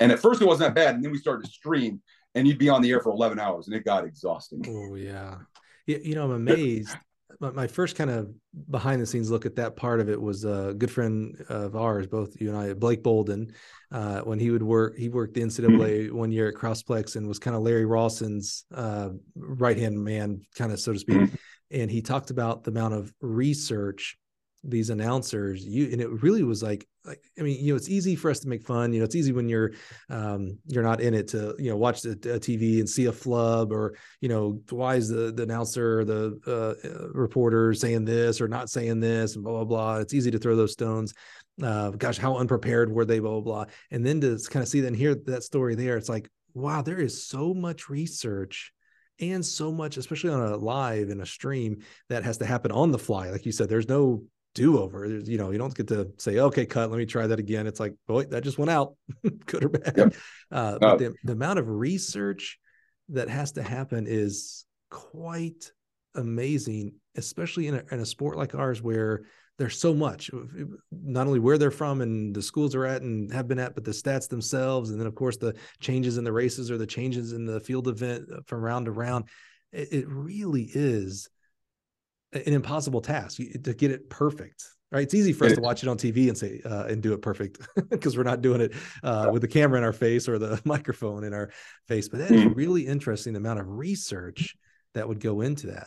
And at first it wasn't that bad. And then we started to stream and you'd be on the air for eleven hours and it got exhausting. Oh yeah. You know, I'm amazed. My first kind of behind the scenes look at that part of it was a good friend of ours, both you and I, Blake Bolden, uh, when he would work, he worked the N C double A mm-hmm. one year at Crossplex and was kind of Larry Rawson's uh, right-hand man, kind of, so to speak. Mm-hmm. And he talked about the amount of research these announcers you, and it really was like, like, I mean, you know, it's easy for us to make fun, you know, it's easy when you're, um, you're not in it to, you know, watch the a T V and see a flub or, you know, why is the, the announcer or the uh, reporter saying this or not saying this and blah, blah, blah. It's easy to throw those stones. Uh, gosh, how unprepared were they, blah, blah, blah. And then to kind of see that and hear that story there, it's like, wow, there is so much research and so much, especially on a live and a stream, that has to happen on the fly. Like you said, there's no do-over. There's, you know, you don't get to say, okay, cut, let me try that again. It's like, boy, that just went out, good or bad. Yep. Uh, but uh, the, the amount of research that has to happen is quite amazing, especially in a, in a sport like ours where there's so much, not only where they're from and the schools are at and have been at, but the stats themselves. And then of course the changes in the races or the changes in the field event from round to round. It, it really is an impossible task to get it perfect, right? It's easy for us to watch it on T V and say, uh, and do it perfect because we're not doing it uh, with the camera in our face or the microphone in our face. But that is really interesting, the amount of research that would go into that.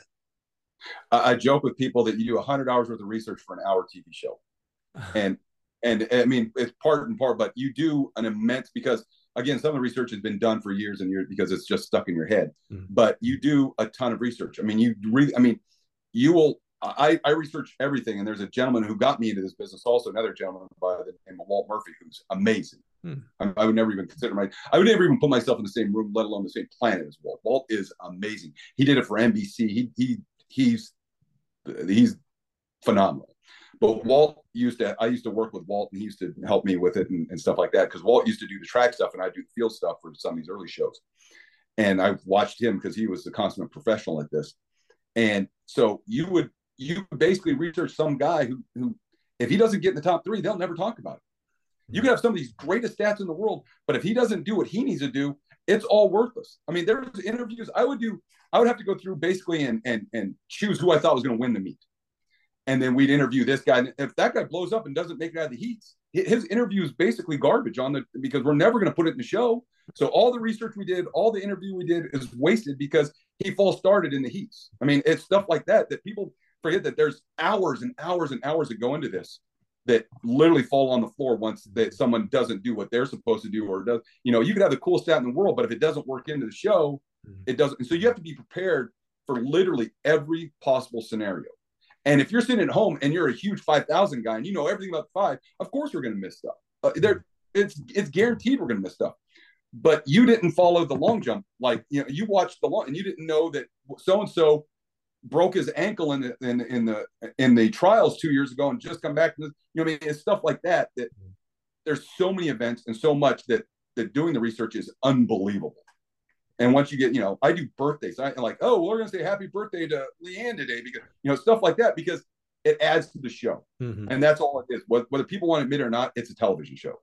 I joke with people that you do a hundred hours worth of research for an hour T V show. And, and I mean, it's part and part, but you do an immense, because again, some of the research has been done for years and years because it's just stuck in your head, mm-hmm. but you do a ton of research. I mean, you really, I mean, you will, I, I research everything. And there's a gentleman who got me into this business, also another gentleman by the name of Walt Murphy, who's amazing. Hmm. I, I would never even consider my, I would never even put myself in the same room, let alone the same planet as Walt. Walt is amazing. He did it for N B C. He, he, he's, he's phenomenal. But Walt used to, I used to work with Walt and he used to help me with it and, and stuff like that. Cause Walt used to do the track stuff and I do the field stuff for some of these early shows. And I watched him because he was the consummate professional at this. And so you would, you would basically research some guy who, who, if he doesn't get in the top three, they'll never talk about it. You could have some of these greatest stats in the world, but if he doesn't do what he needs to do, it's all worthless. I mean, there's interviews I would do, I would have to go through basically and, and, and choose who I thought was going to win the meet. And then we'd interview this guy. And if that guy blows up and doesn't make it out of the heats, his interview is basically garbage on the, because we're never going to put it in the show. So all the research we did, all the interview we did is wasted because he false started in the heats. I mean, it's stuff like that, that people forget that there's hours and hours and hours that go into this that literally fall on the floor once that someone doesn't do what they're supposed to do, or does, you know, you could have the coolest stat in the world, but if it doesn't work into the show, it doesn't. And so you have to be prepared for literally every possible scenario. And if you're sitting at home and you're a huge five thousand guy and you know everything about the five, of course we're going to miss stuff. Uh, there, it's it's guaranteed we're going to miss stuff. But you didn't follow the long jump. Like, you know, you watched the long and you didn't know that so-and-so broke his ankle in the, in, in the, in the trials two years ago and just come back. You know, I mean, it's stuff like that, that there's so many events and so much that, that doing the research is unbelievable. And once you get, you know, I do birthdays. I like, oh, well, we're going to say happy birthday to Leanne today, because, you know, stuff like that, because it adds to the show. Mm-hmm. And that's all it is. Whether people want to admit it or not, it's a television show.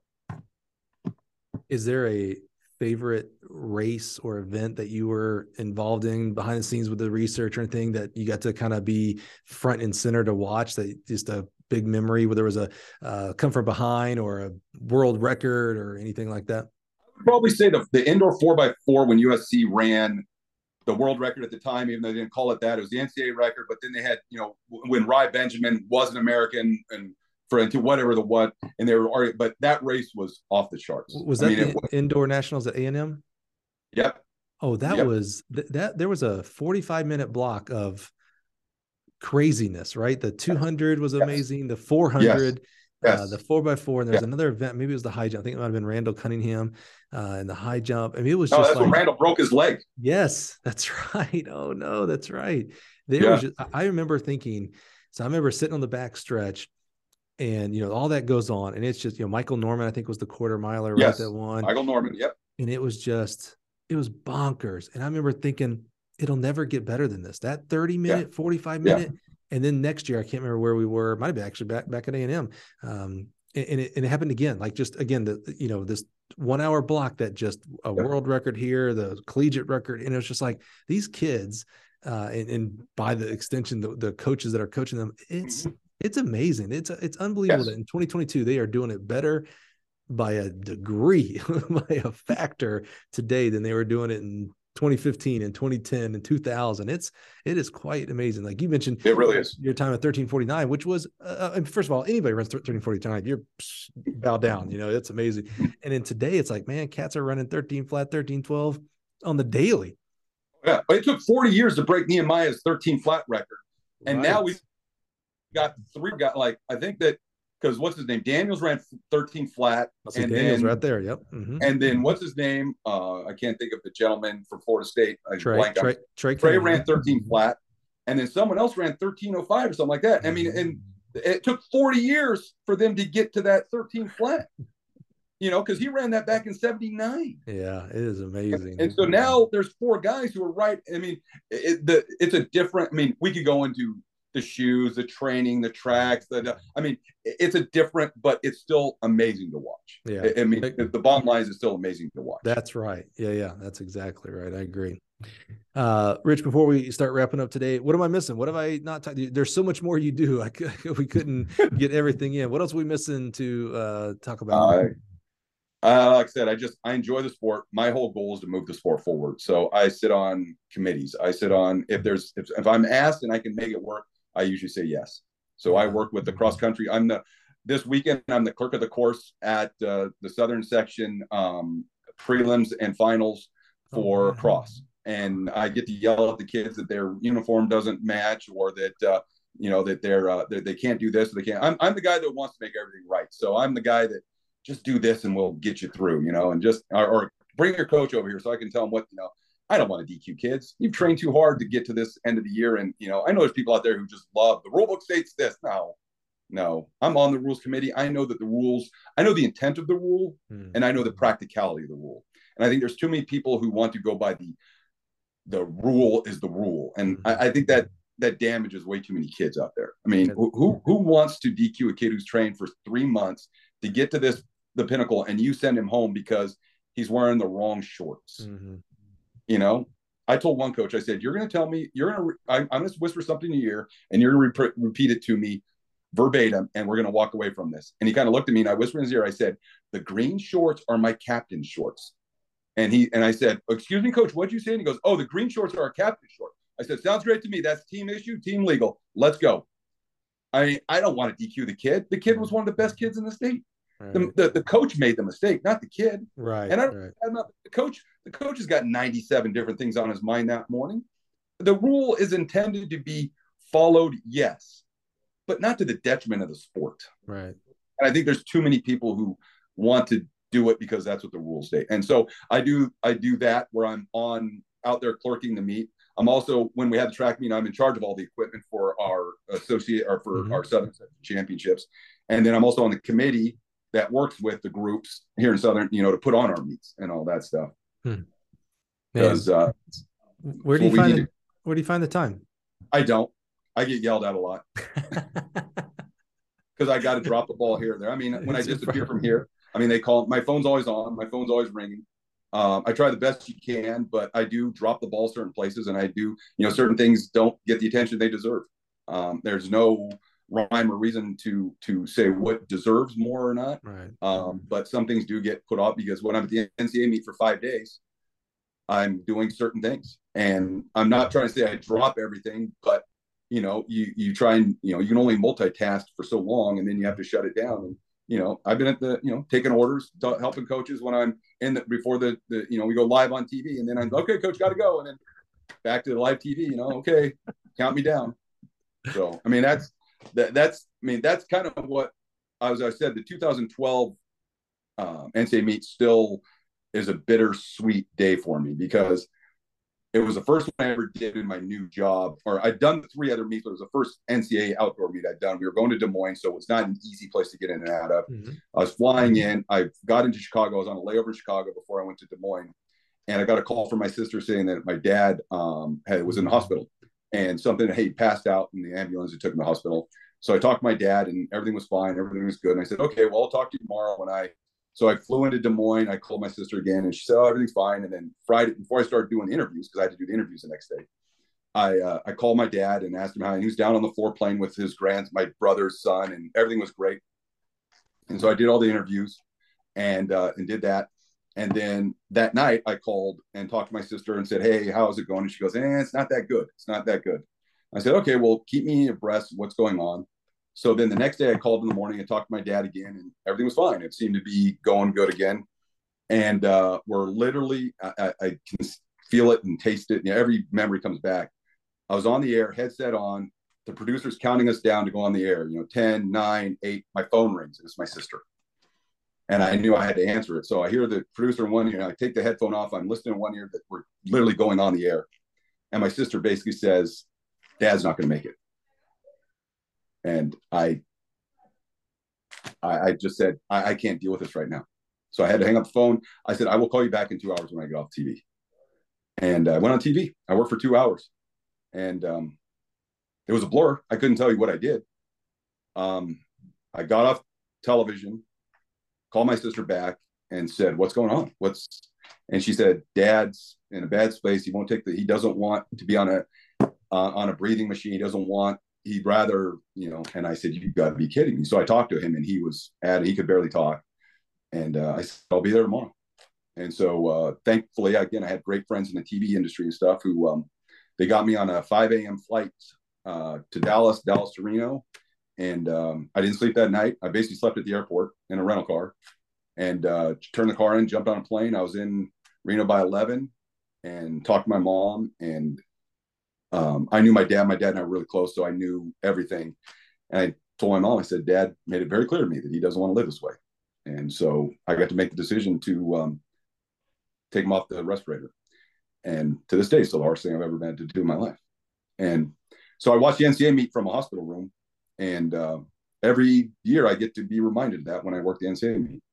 Is there a favorite race or event that you were involved in behind the scenes with the research or anything that you got to kind of be front and center to watch, that just a big memory, whether it was a uh, come from behind or a world record or anything like that? I would probably say the, the indoor four by four, when U S C ran the world record at the time, even though they didn't call it that, it was the N C double A record. But then they had, you know, when Ry Benjamin was an American and for into whatever the what, and they were already, but that race was off the charts. Was that I mean, the was, indoor nationals at A and M? Yep. Oh, that yep. was th- that. There was a forty-five minute block of craziness, right? The two hundred was amazing. Yes. The four hundred, yes. uh, the four by four, and there's yes. another event. Maybe it was the high jump. I think it might have been Randall Cunningham uh, and the high jump. I mean, it was no, just that's like when Randall broke his leg. Yes, that's right. Oh no, that's right. There yeah. was. Just, I remember thinking. So I remember sitting on the back stretch. And, you know, all that goes on. And it's just, you know, Michael Norman, I think, was the quarter miler, yes. right? That one. Michael Norman. Yep. And it was just, it was bonkers. And I remember thinking, it'll never get better than this. That thirty minute, yeah. forty-five minute. Yeah. And then next year, I can't remember where we were. It might have been actually back, back at A and M. Um, and it, and it happened again, like just again, the, you know, this one hour block that just a yep. world record here, the collegiate record. And it was just like these kids, uh, and, and by the extension, the, the coaches that are coaching them, it's, mm-hmm. it's amazing. It's, it's unbelievable yes. that in twenty twenty-two, they are doing it better by a degree, by a factor today than they were doing it in twenty fifteen and twenty ten and two thousand. It's, it is quite amazing. Like you mentioned, it really is your time at thirteen forty-nine, which was, uh, first of all, anybody runs thirteen forty-nine, you're bow down, you know, it's amazing. And then today it's like, man, cats are running thirteen flat, thirteen twelve on the daily. Yeah. But it took forty years to break Nehemiah's thirteen flat record. And right. now we've got three, got like, I think that, because what's his name? Daniels ran thirteen flat. And Daniels then, right there. Yep. Mm-hmm. And then what's his name? Uh, I can't think of the gentleman from Florida State. Trey, Trey, Trey, Trey ran thirteen flat. And then someone else ran thirteen oh five or something like that. Mm-hmm. I mean, and it took forty years for them to get to that thirteen flat, you know, because he ran that back in seventy-nine. Yeah, it is amazing. And, and so now there's four guys who are right. I mean, it, the, it's a different, I mean, we could go into the shoes, the training, the tracks, the, I mean, it's a different, but it's still amazing to watch. Yeah. I, I mean, the bottom line is it's still amazing to watch. That's right. Yeah. Yeah. That's exactly right. I agree. Uh, Rich, before we start wrapping up today, what am I missing? What have I not talked? There's so much more you do. I we couldn't get everything in. What else are we missing to uh, talk about? Uh, uh, like I said, I just, I enjoy the sport. My whole goal is to move the sport forward. So I sit on committees. I sit on, if there's, if, if I'm asked and I can make it work, I usually say yes. So I work with the cross country. I'm the, this weekend, I'm the clerk of the course at uh, the Southern section um, prelims and finals for oh, cross. And I get to yell at the kids that their uniform doesn't match, or that, uh, you know, that they're, uh, they're, they can't do this, or they can't. I'm, I'm the guy that wants to make everything right. So I'm the guy that just do this and we'll get you through, you know, and just, or, or bring your coach over here so I can tell him what, you know, I don't want to D Q kids. You've trained too hard to get to this end of the year. And, you know, I know there's people out there who just love the rule book states this. No, no, I'm on the rules committee. I know that the rules, I know the intent of the rule, hmm. and I know the practicality of the rule. And I think there's too many people who want to go by the, the rule is the rule. And hmm. I, I think that that damages way too many kids out there. I mean, who, who wants to D Q a kid who's trained for three months to get to this, the pinnacle, and you send him home because he's wearing the wrong shorts? Mm-hmm. You know, I told one coach, I said, you're going to tell me, you're going to, re- I'm, I'm going to whisper something in your ear and you're going to re- repeat it to me verbatim, and we're going to walk away from this. And he kind of looked at me and I whispered in his ear, I said, the green shorts are my captain's shorts. And he, and I said, excuse me, coach, what'd you say? And he goes, oh, the green shorts are our captain's shorts. I said, sounds great to me. That's team issue, team legal. Let's go. I mean, I don't want to D Q the kid. The kid was one of the best kids in the state. Right. The, the, the coach made the mistake, not the kid. Right. And I, right. I'm not, the coach, the coach has got ninety-seven different things on his mind that morning. The rule is intended to be followed, yes, but not to the detriment of the sport. Right. And I think there's too many people who want to do it because that's what the rules state. And so I do, I do that where I'm on out there clerking the meet. I'm also, when we had the track meet, I'm in charge of all the equipment for our associate or for mm-hmm. our Southern championships. And then I'm also on the committee that works with the groups here in Southern, you know, to put on our meets and all that stuff. Because hmm. uh, where do you find the, where do you find the time? I don't. I get yelled at a lot because I got to drop the ball here or there. I mean, when I disappear from here, I mean, they call, my phone's always on, my phone's always ringing. Um, I try the best you can, but I do drop the ball certain places, and I do, you know, certain things don't get the attention they deserve. Um, there's no rhyme or reason to to say what deserves more or not. Right. Um, but some things do get put off because when I'm at the N C A A meet for five days, I'm doing certain things, and I'm not trying to say I drop everything, but you know, you you try and, you know, you can only multitask for so long, and then you have to shut it down. And you know, I've been at the, you know, taking orders, t- helping coaches when I'm in the, before the, the, you know, we go live on T V, and then I'm okay, coach, got to go. And then back to the live T V, you know, okay, count me down. So, I mean, that's, that, that's, I mean, that's kind of what, as I said, the two thousand twelve um, N C A A meet still is a bittersweet day for me because it was the first one I ever did in my new job, or I'd done the three other meets, but it was the first N C A A outdoor meet I'd done. We were going to Des Moines, so it's not an easy place to get in and out of. Mm-hmm. I was flying in. I got into Chicago. I was on a layover in Chicago before I went to Des Moines. And I got a call from my sister saying that my dad um, had, was in the hospital, and something, hey, he passed out in the ambulance. It took him to the hospital. So I talked to my dad, and everything was fine. Everything was good. And I said, okay, well, I'll talk to you tomorrow when I. So I flew into Des Moines. I called my sister again, and she said, oh, everything's fine. And then Friday, before I started doing the interviews, because I had to do the interviews the next day, I uh, I called my dad and asked him how. And he was down on the floor playing with his grand, my brother's son, and everything was great. And so I did all the interviews, and uh, and did that. And then that night, I called and talked to my sister and said, hey, how's it going? And she goes, eh, it's not that good. It's not that good. I said, okay, well, keep me abreast of what's going on. So then the next day I called in the morning and talked to my dad again, and everything was fine. It seemed to be going good again. And uh, we're literally, I, I can feel it and taste it. You know, every memory comes back. I was on the air, headset on. The producer's counting us down to go on the air. You know, ten, nine, eight. My phone rings. It's my sister. And I knew I had to answer it. So I hear the producer in one ear. I take the headphone off. I'm listening in one ear that we're literally going on the air. And my sister basically says, Dad's not going to make it. And I, I, I just said, I, I can't deal with this right now. So I had to hang up the phone. I said, I will call you back in two hours when I get off T V. And I went on T V. I worked for two hours. And um, it was a blur. I couldn't tell you what I did. Um, I got off television, called my sister back and said, what's going on? What's, and she said, Dad's in a bad space. He won't take the, he doesn't want to be on a, uh, on a breathing machine. He doesn't want, he'd rather, you know, and I said, you gotta be kidding me. So I talked to him, and he was at, he could barely talk. And uh, I said, I'll be there tomorrow. And so uh, thankfully, again, I had great friends in the T V industry and stuff who, um, they got me on a five a.m. flight uh, to Dallas, Dallas to Reno. And um, I didn't sleep that night. I basically slept at the airport in a rental car, and uh, turned the car in, jumped on a plane. I was in Reno by eleven and talked to my mom. And um, I knew my dad. My dad and I were really close, so I knew everything. And I told my mom, I said, Dad made it very clear to me that he doesn't want to live this way. And so I got to make the decision to um, take him off the respirator. And to this day, still the hardest thing I've ever had to do in my life. And so I watched the N C A A meet from a hospital room. And uh, every year I get to be reminded of that when I work the N C A A meet.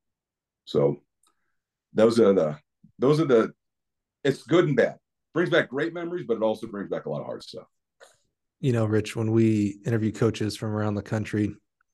So those are the, those are the, it's good and bad. Brings back great memories, but it also brings back a lot of hard stuff. You know, Rich, when we interview coaches from around the country,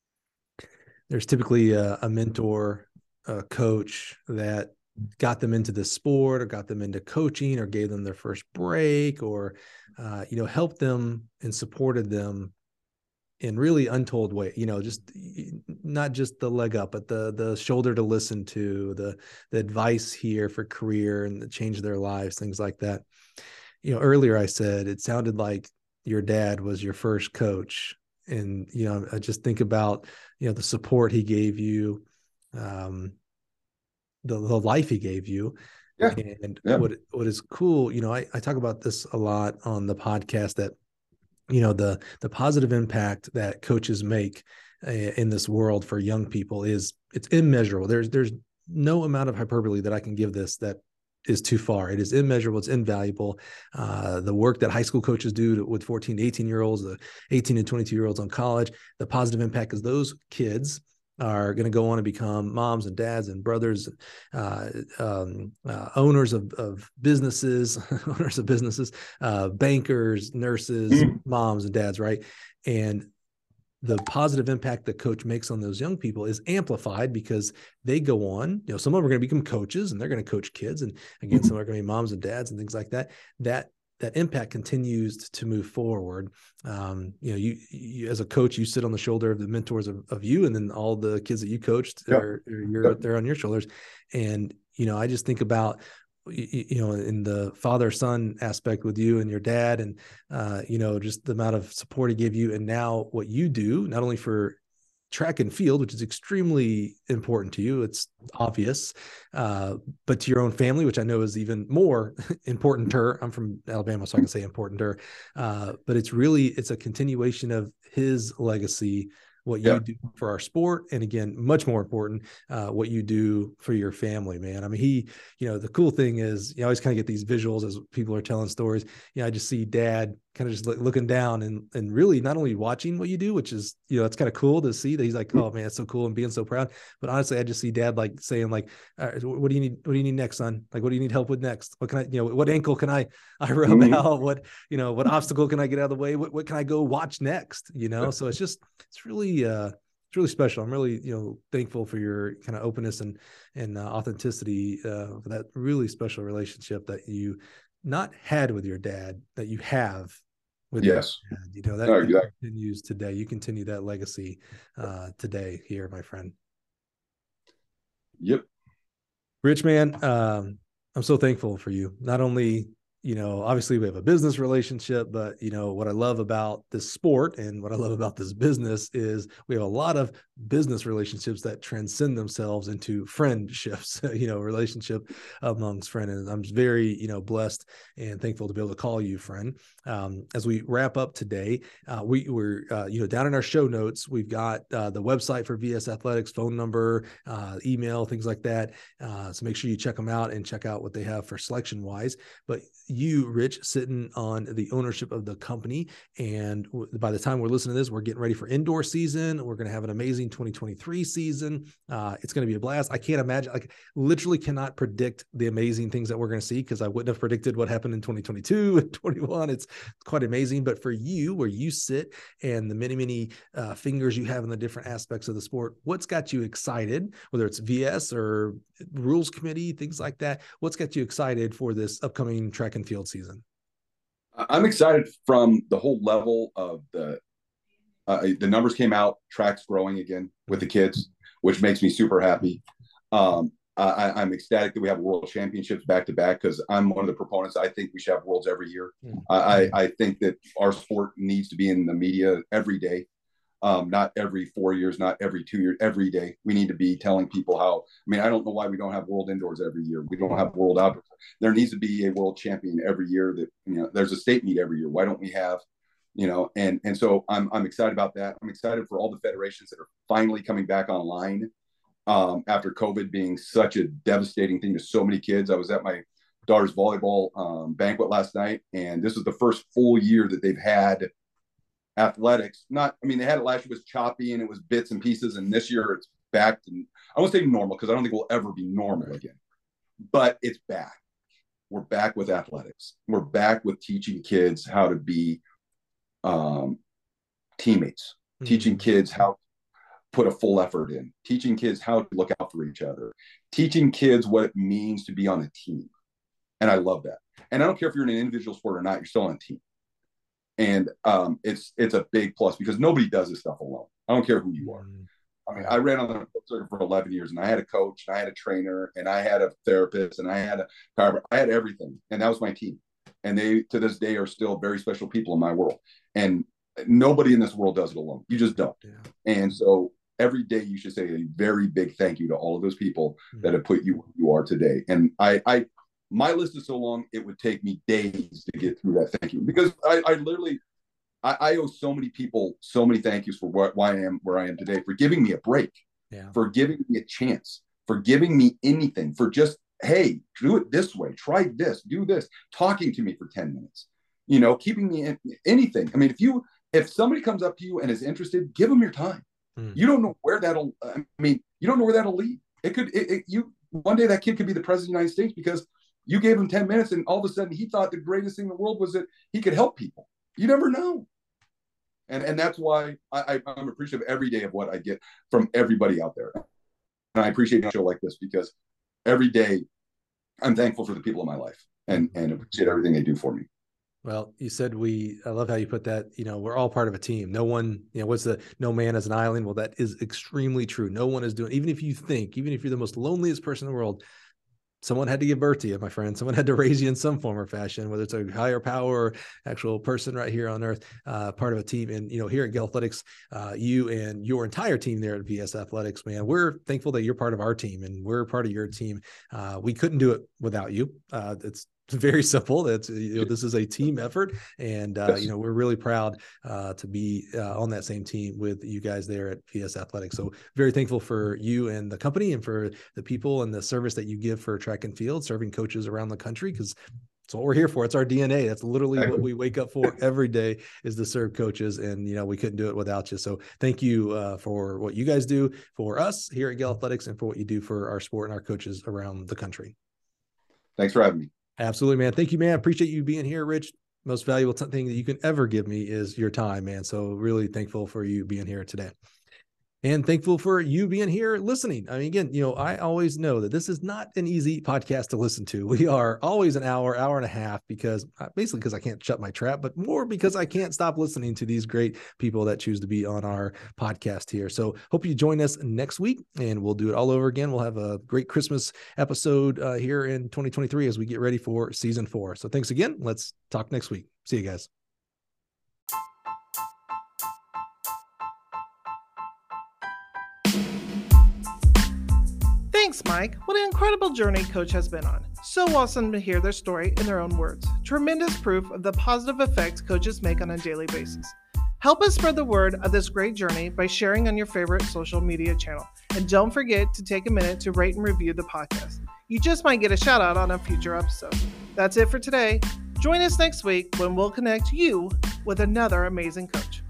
there's typically a, a mentor, a coach that got them into the sport or got them into coaching or gave them their first break or, uh, you know, helped them and supported them in really untold way, you know, just not just the leg up, but the, the shoulder to listen to, the, the advice here for career and the change their lives, things like that. You know, earlier I said, it sounded like your dad was your first coach. And, you know, I just think about, you know, the support he gave you, um, the, the life he gave you. Yeah. And yeah. what, what is cool, you know, I, I talk about this a lot on the podcast, that, you know, the, the positive impact that coaches make uh, in this world for young people is, it's immeasurable. There's, there's no amount of hyperbole that I can give this that is too far. It is immeasurable. It's invaluable. Uh, the work that high school coaches do to, with fourteen to eighteen year olds, the eighteen to twenty-two year olds on college, the positive impact is those kids are going to go on to become moms and dads and brothers, uh, um, uh, owners of, of businesses, owners of businesses, uh, bankers, nurses, mm-hmm. moms and dads, right? And the positive impact that coach makes on those young people is amplified because they go on, you know, some of them are going to become coaches and they're going to coach kids. And again, some are going to be moms and dads and things like that. That that impact continues to move forward. Um, you know, you, you as a coach, you sit on the shoulder of the mentors of, of you, and then all the kids that you coached yep. are, are you're yep. there on your shoulders. And, you know, I just think about, you, you know, in the father-son aspect with you and your dad, and, uh, you know, just the amount of support he gave you. And now what you do, not only for track and field, which is extremely important to you, it's obvious, uh, but to your own family, which I know is even more important to her. I'm from Alabama, so I can say important to her. Uh, but it's really, it's a continuation of his legacy what you Yeah. do for our sport. And again, much more important, uh, what you do for your family, man. I mean, he, you know, the cool thing is you always kind of get these visuals as people are telling stories. You know, I just see dad kind of just look, looking down and, and really not only watching what you do, which is, you know, it's kind of cool to see that he's like, oh man, it's so cool and being so proud. But honestly, I just see dad like saying like, all right, what do you need? What do you need next, son? Like, what do you need help with next? What can I, you know, what ankle can I, I rub Mhm. out? What, you know, what obstacle can I get out of the way? What, what can I go watch next? You know? So it's just, it's really, uh, it's really special. I'm really, you know, thankful for your kind of openness and, and uh, authenticity, uh, for that really special relationship that you not had with your dad, that you have with Yes. your dad. You know, that, No, that exactly. continues today. You continue that legacy uh, today here, my friend. Yep. Rich, man, um, I'm so thankful for you. Not only, you know, obviously we have a business relationship, but you know, what I love about this sport and what I love about this business is we have a lot of business relationships that transcend themselves into friendships, you know, relationship amongst friends. And I'm very, you know, blessed and thankful to be able to call you friend. Um, as we wrap up today, uh, we were, uh, you know, down in our show notes, we've got uh, the website for V S Athletics, phone number, uh, email, things like that. Uh, so make sure you check them out and check out what they have for selection wise. But you, Rich, sitting on the ownership of the company. And by the time we're listening to this, we're getting ready for indoor season. We're going to have an amazing twenty twenty-three season. Uh, it's going to be a blast. I can't imagine, like literally cannot predict the amazing things that we're going to see because I wouldn't have predicted what happened in twenty twenty-two and twenty-one. It's quite amazing. But for you, where you sit and the many, many uh, fingers you have in the different aspects of the sport, what's got you excited, whether it's V S or rules committee, things like that? What's got you excited for this upcoming track and field season? I'm excited from the whole level of the uh, the numbers came out, track's growing again with the kids, which makes me super happy. Um, I, I'm ecstatic that we have world championships back to back because I'm one of the proponents. I think we should have worlds every year. Mm-hmm. I, I think that our sport needs to be in the media every day. Um, not every four years, not every two years, every day. We need to be telling people how, I mean, I don't know why we don't have world indoors every year. We don't have world outdoors. There needs to be a world champion every year that, you know, there's a state meet every year. Why don't we have, you know, and, and so I'm, I'm excited about that. I'm excited for all the federations that are finally coming back online um, after COVID being such a devastating thing to so many kids. I was at my daughter's volleyball um, banquet last night, and this is the first full year that they've had athletics. Not, I mean, they had it last year, was choppy and it was bits and pieces, and this year it's back to, I won't say normal because I don't think we'll ever be normal again, but it's back. We're back with athletics. We're back with teaching kids how to be um, teammates, mm-hmm. teaching kids how to put a full effort in, teaching kids how to look out for each other, teaching kids what it means to be on a team. And I love that. And I don't care if you're in an individual sport or not, you're still on a team. And um, it's it's a big plus because nobody does this stuff alone. I don't care who you are. I mean, I ran on the circuit for eleven years, and I had a coach, and I had a trainer, and I had a therapist, and I had a chiropractor. I had everything, and that was my team. And they, to this day, are still very special people in my world. And nobody in this world does it alone. You just don't. Yeah. And so every day you should say a very big thank you to all of those people mm-hmm. that have put you where you are today. And I, I my list is so long, it would take me days to get through that thank you because I, I literally, I, I owe so many people so many thank yous for what, why I am where I am today, for giving me a break, yeah. for giving me a chance, for giving me anything, for just, hey, do it this way, try this, do this, talking to me for ten minutes, you know, keeping me in anything. I mean, if you, if somebody comes up to you and is interested, give them your time. Mm. You don't know where that'll, I mean, you don't know where that'll lead. It could, it, it, you, one day that kid could be the president of the United States because you gave him ten minutes and all of a sudden he thought the greatest thing in the world was that he could help people. You never know. And and that's why I, I'm appreciative every day of what I get from everybody out there. And I appreciate a show like this because every day I'm thankful for the people in my life and, and appreciate everything they do for me. Well, you said we, I love how you put that, you know, we're all part of a team. No one, you know, what's the, no man is an island. Well, that is extremely true. No one is doing, even if you think, even if you're the most loneliest person in the world, someone had to give birth to you, my friend. Someone had to raise you in some form or fashion, whether it's a higher power or actual person right here on earth, uh, part of a team. And, you know, here at Gale Athletics, uh, you and your entire team there at V S Athletics, man, we're thankful that you're part of our team and we're part of your team. Uh, we couldn't do it without you. Uh, it's very simple. That's, you know, this is a team effort, and uh, yes. you know, we're really proud uh, to be uh, on that same team with you guys there at V S Athletics. So very thankful for you and the company, and for the people and the service that you give for track and field, serving coaches around the country, because that's what we're here for. It's our D N A. That's literally what we wake up for every day, is to serve coaches. And, you know, we couldn't do it without you. So thank you uh, for what you guys do for us here at Gale Athletics, and for what you do for our sport and our coaches around the country. Thanks for having me. Absolutely, man. Thank you, man. Appreciate you being here, Rich. Most valuable t- thing that you can ever give me is your time, man. So really thankful for you being here today. And thankful for you being here listening. I mean, again, you know, I always know that this is not an easy podcast to listen to. We are always an hour, hour and a half, because basically because I can't shut my trap, but more because I can't stop listening to these great people that choose to be on our podcast here. So hope you join us next week, and we'll do it all over again. We'll have a great Christmas episode uh, here in twenty twenty-three as we get ready for season four. So thanks again. Let's talk next week. See you guys. Thanks, Mike. What an incredible journey Coach has been on. So awesome to hear their story in their own words. Tremendous proof of the positive effects coaches make on a daily basis. Help us spread the word of this great journey by sharing on your favorite social media channel. And don't forget to take a minute to rate and review the podcast. You just might get a shout out on a future episode. That's it for today. Join us next week when we'll connect you with another amazing coach.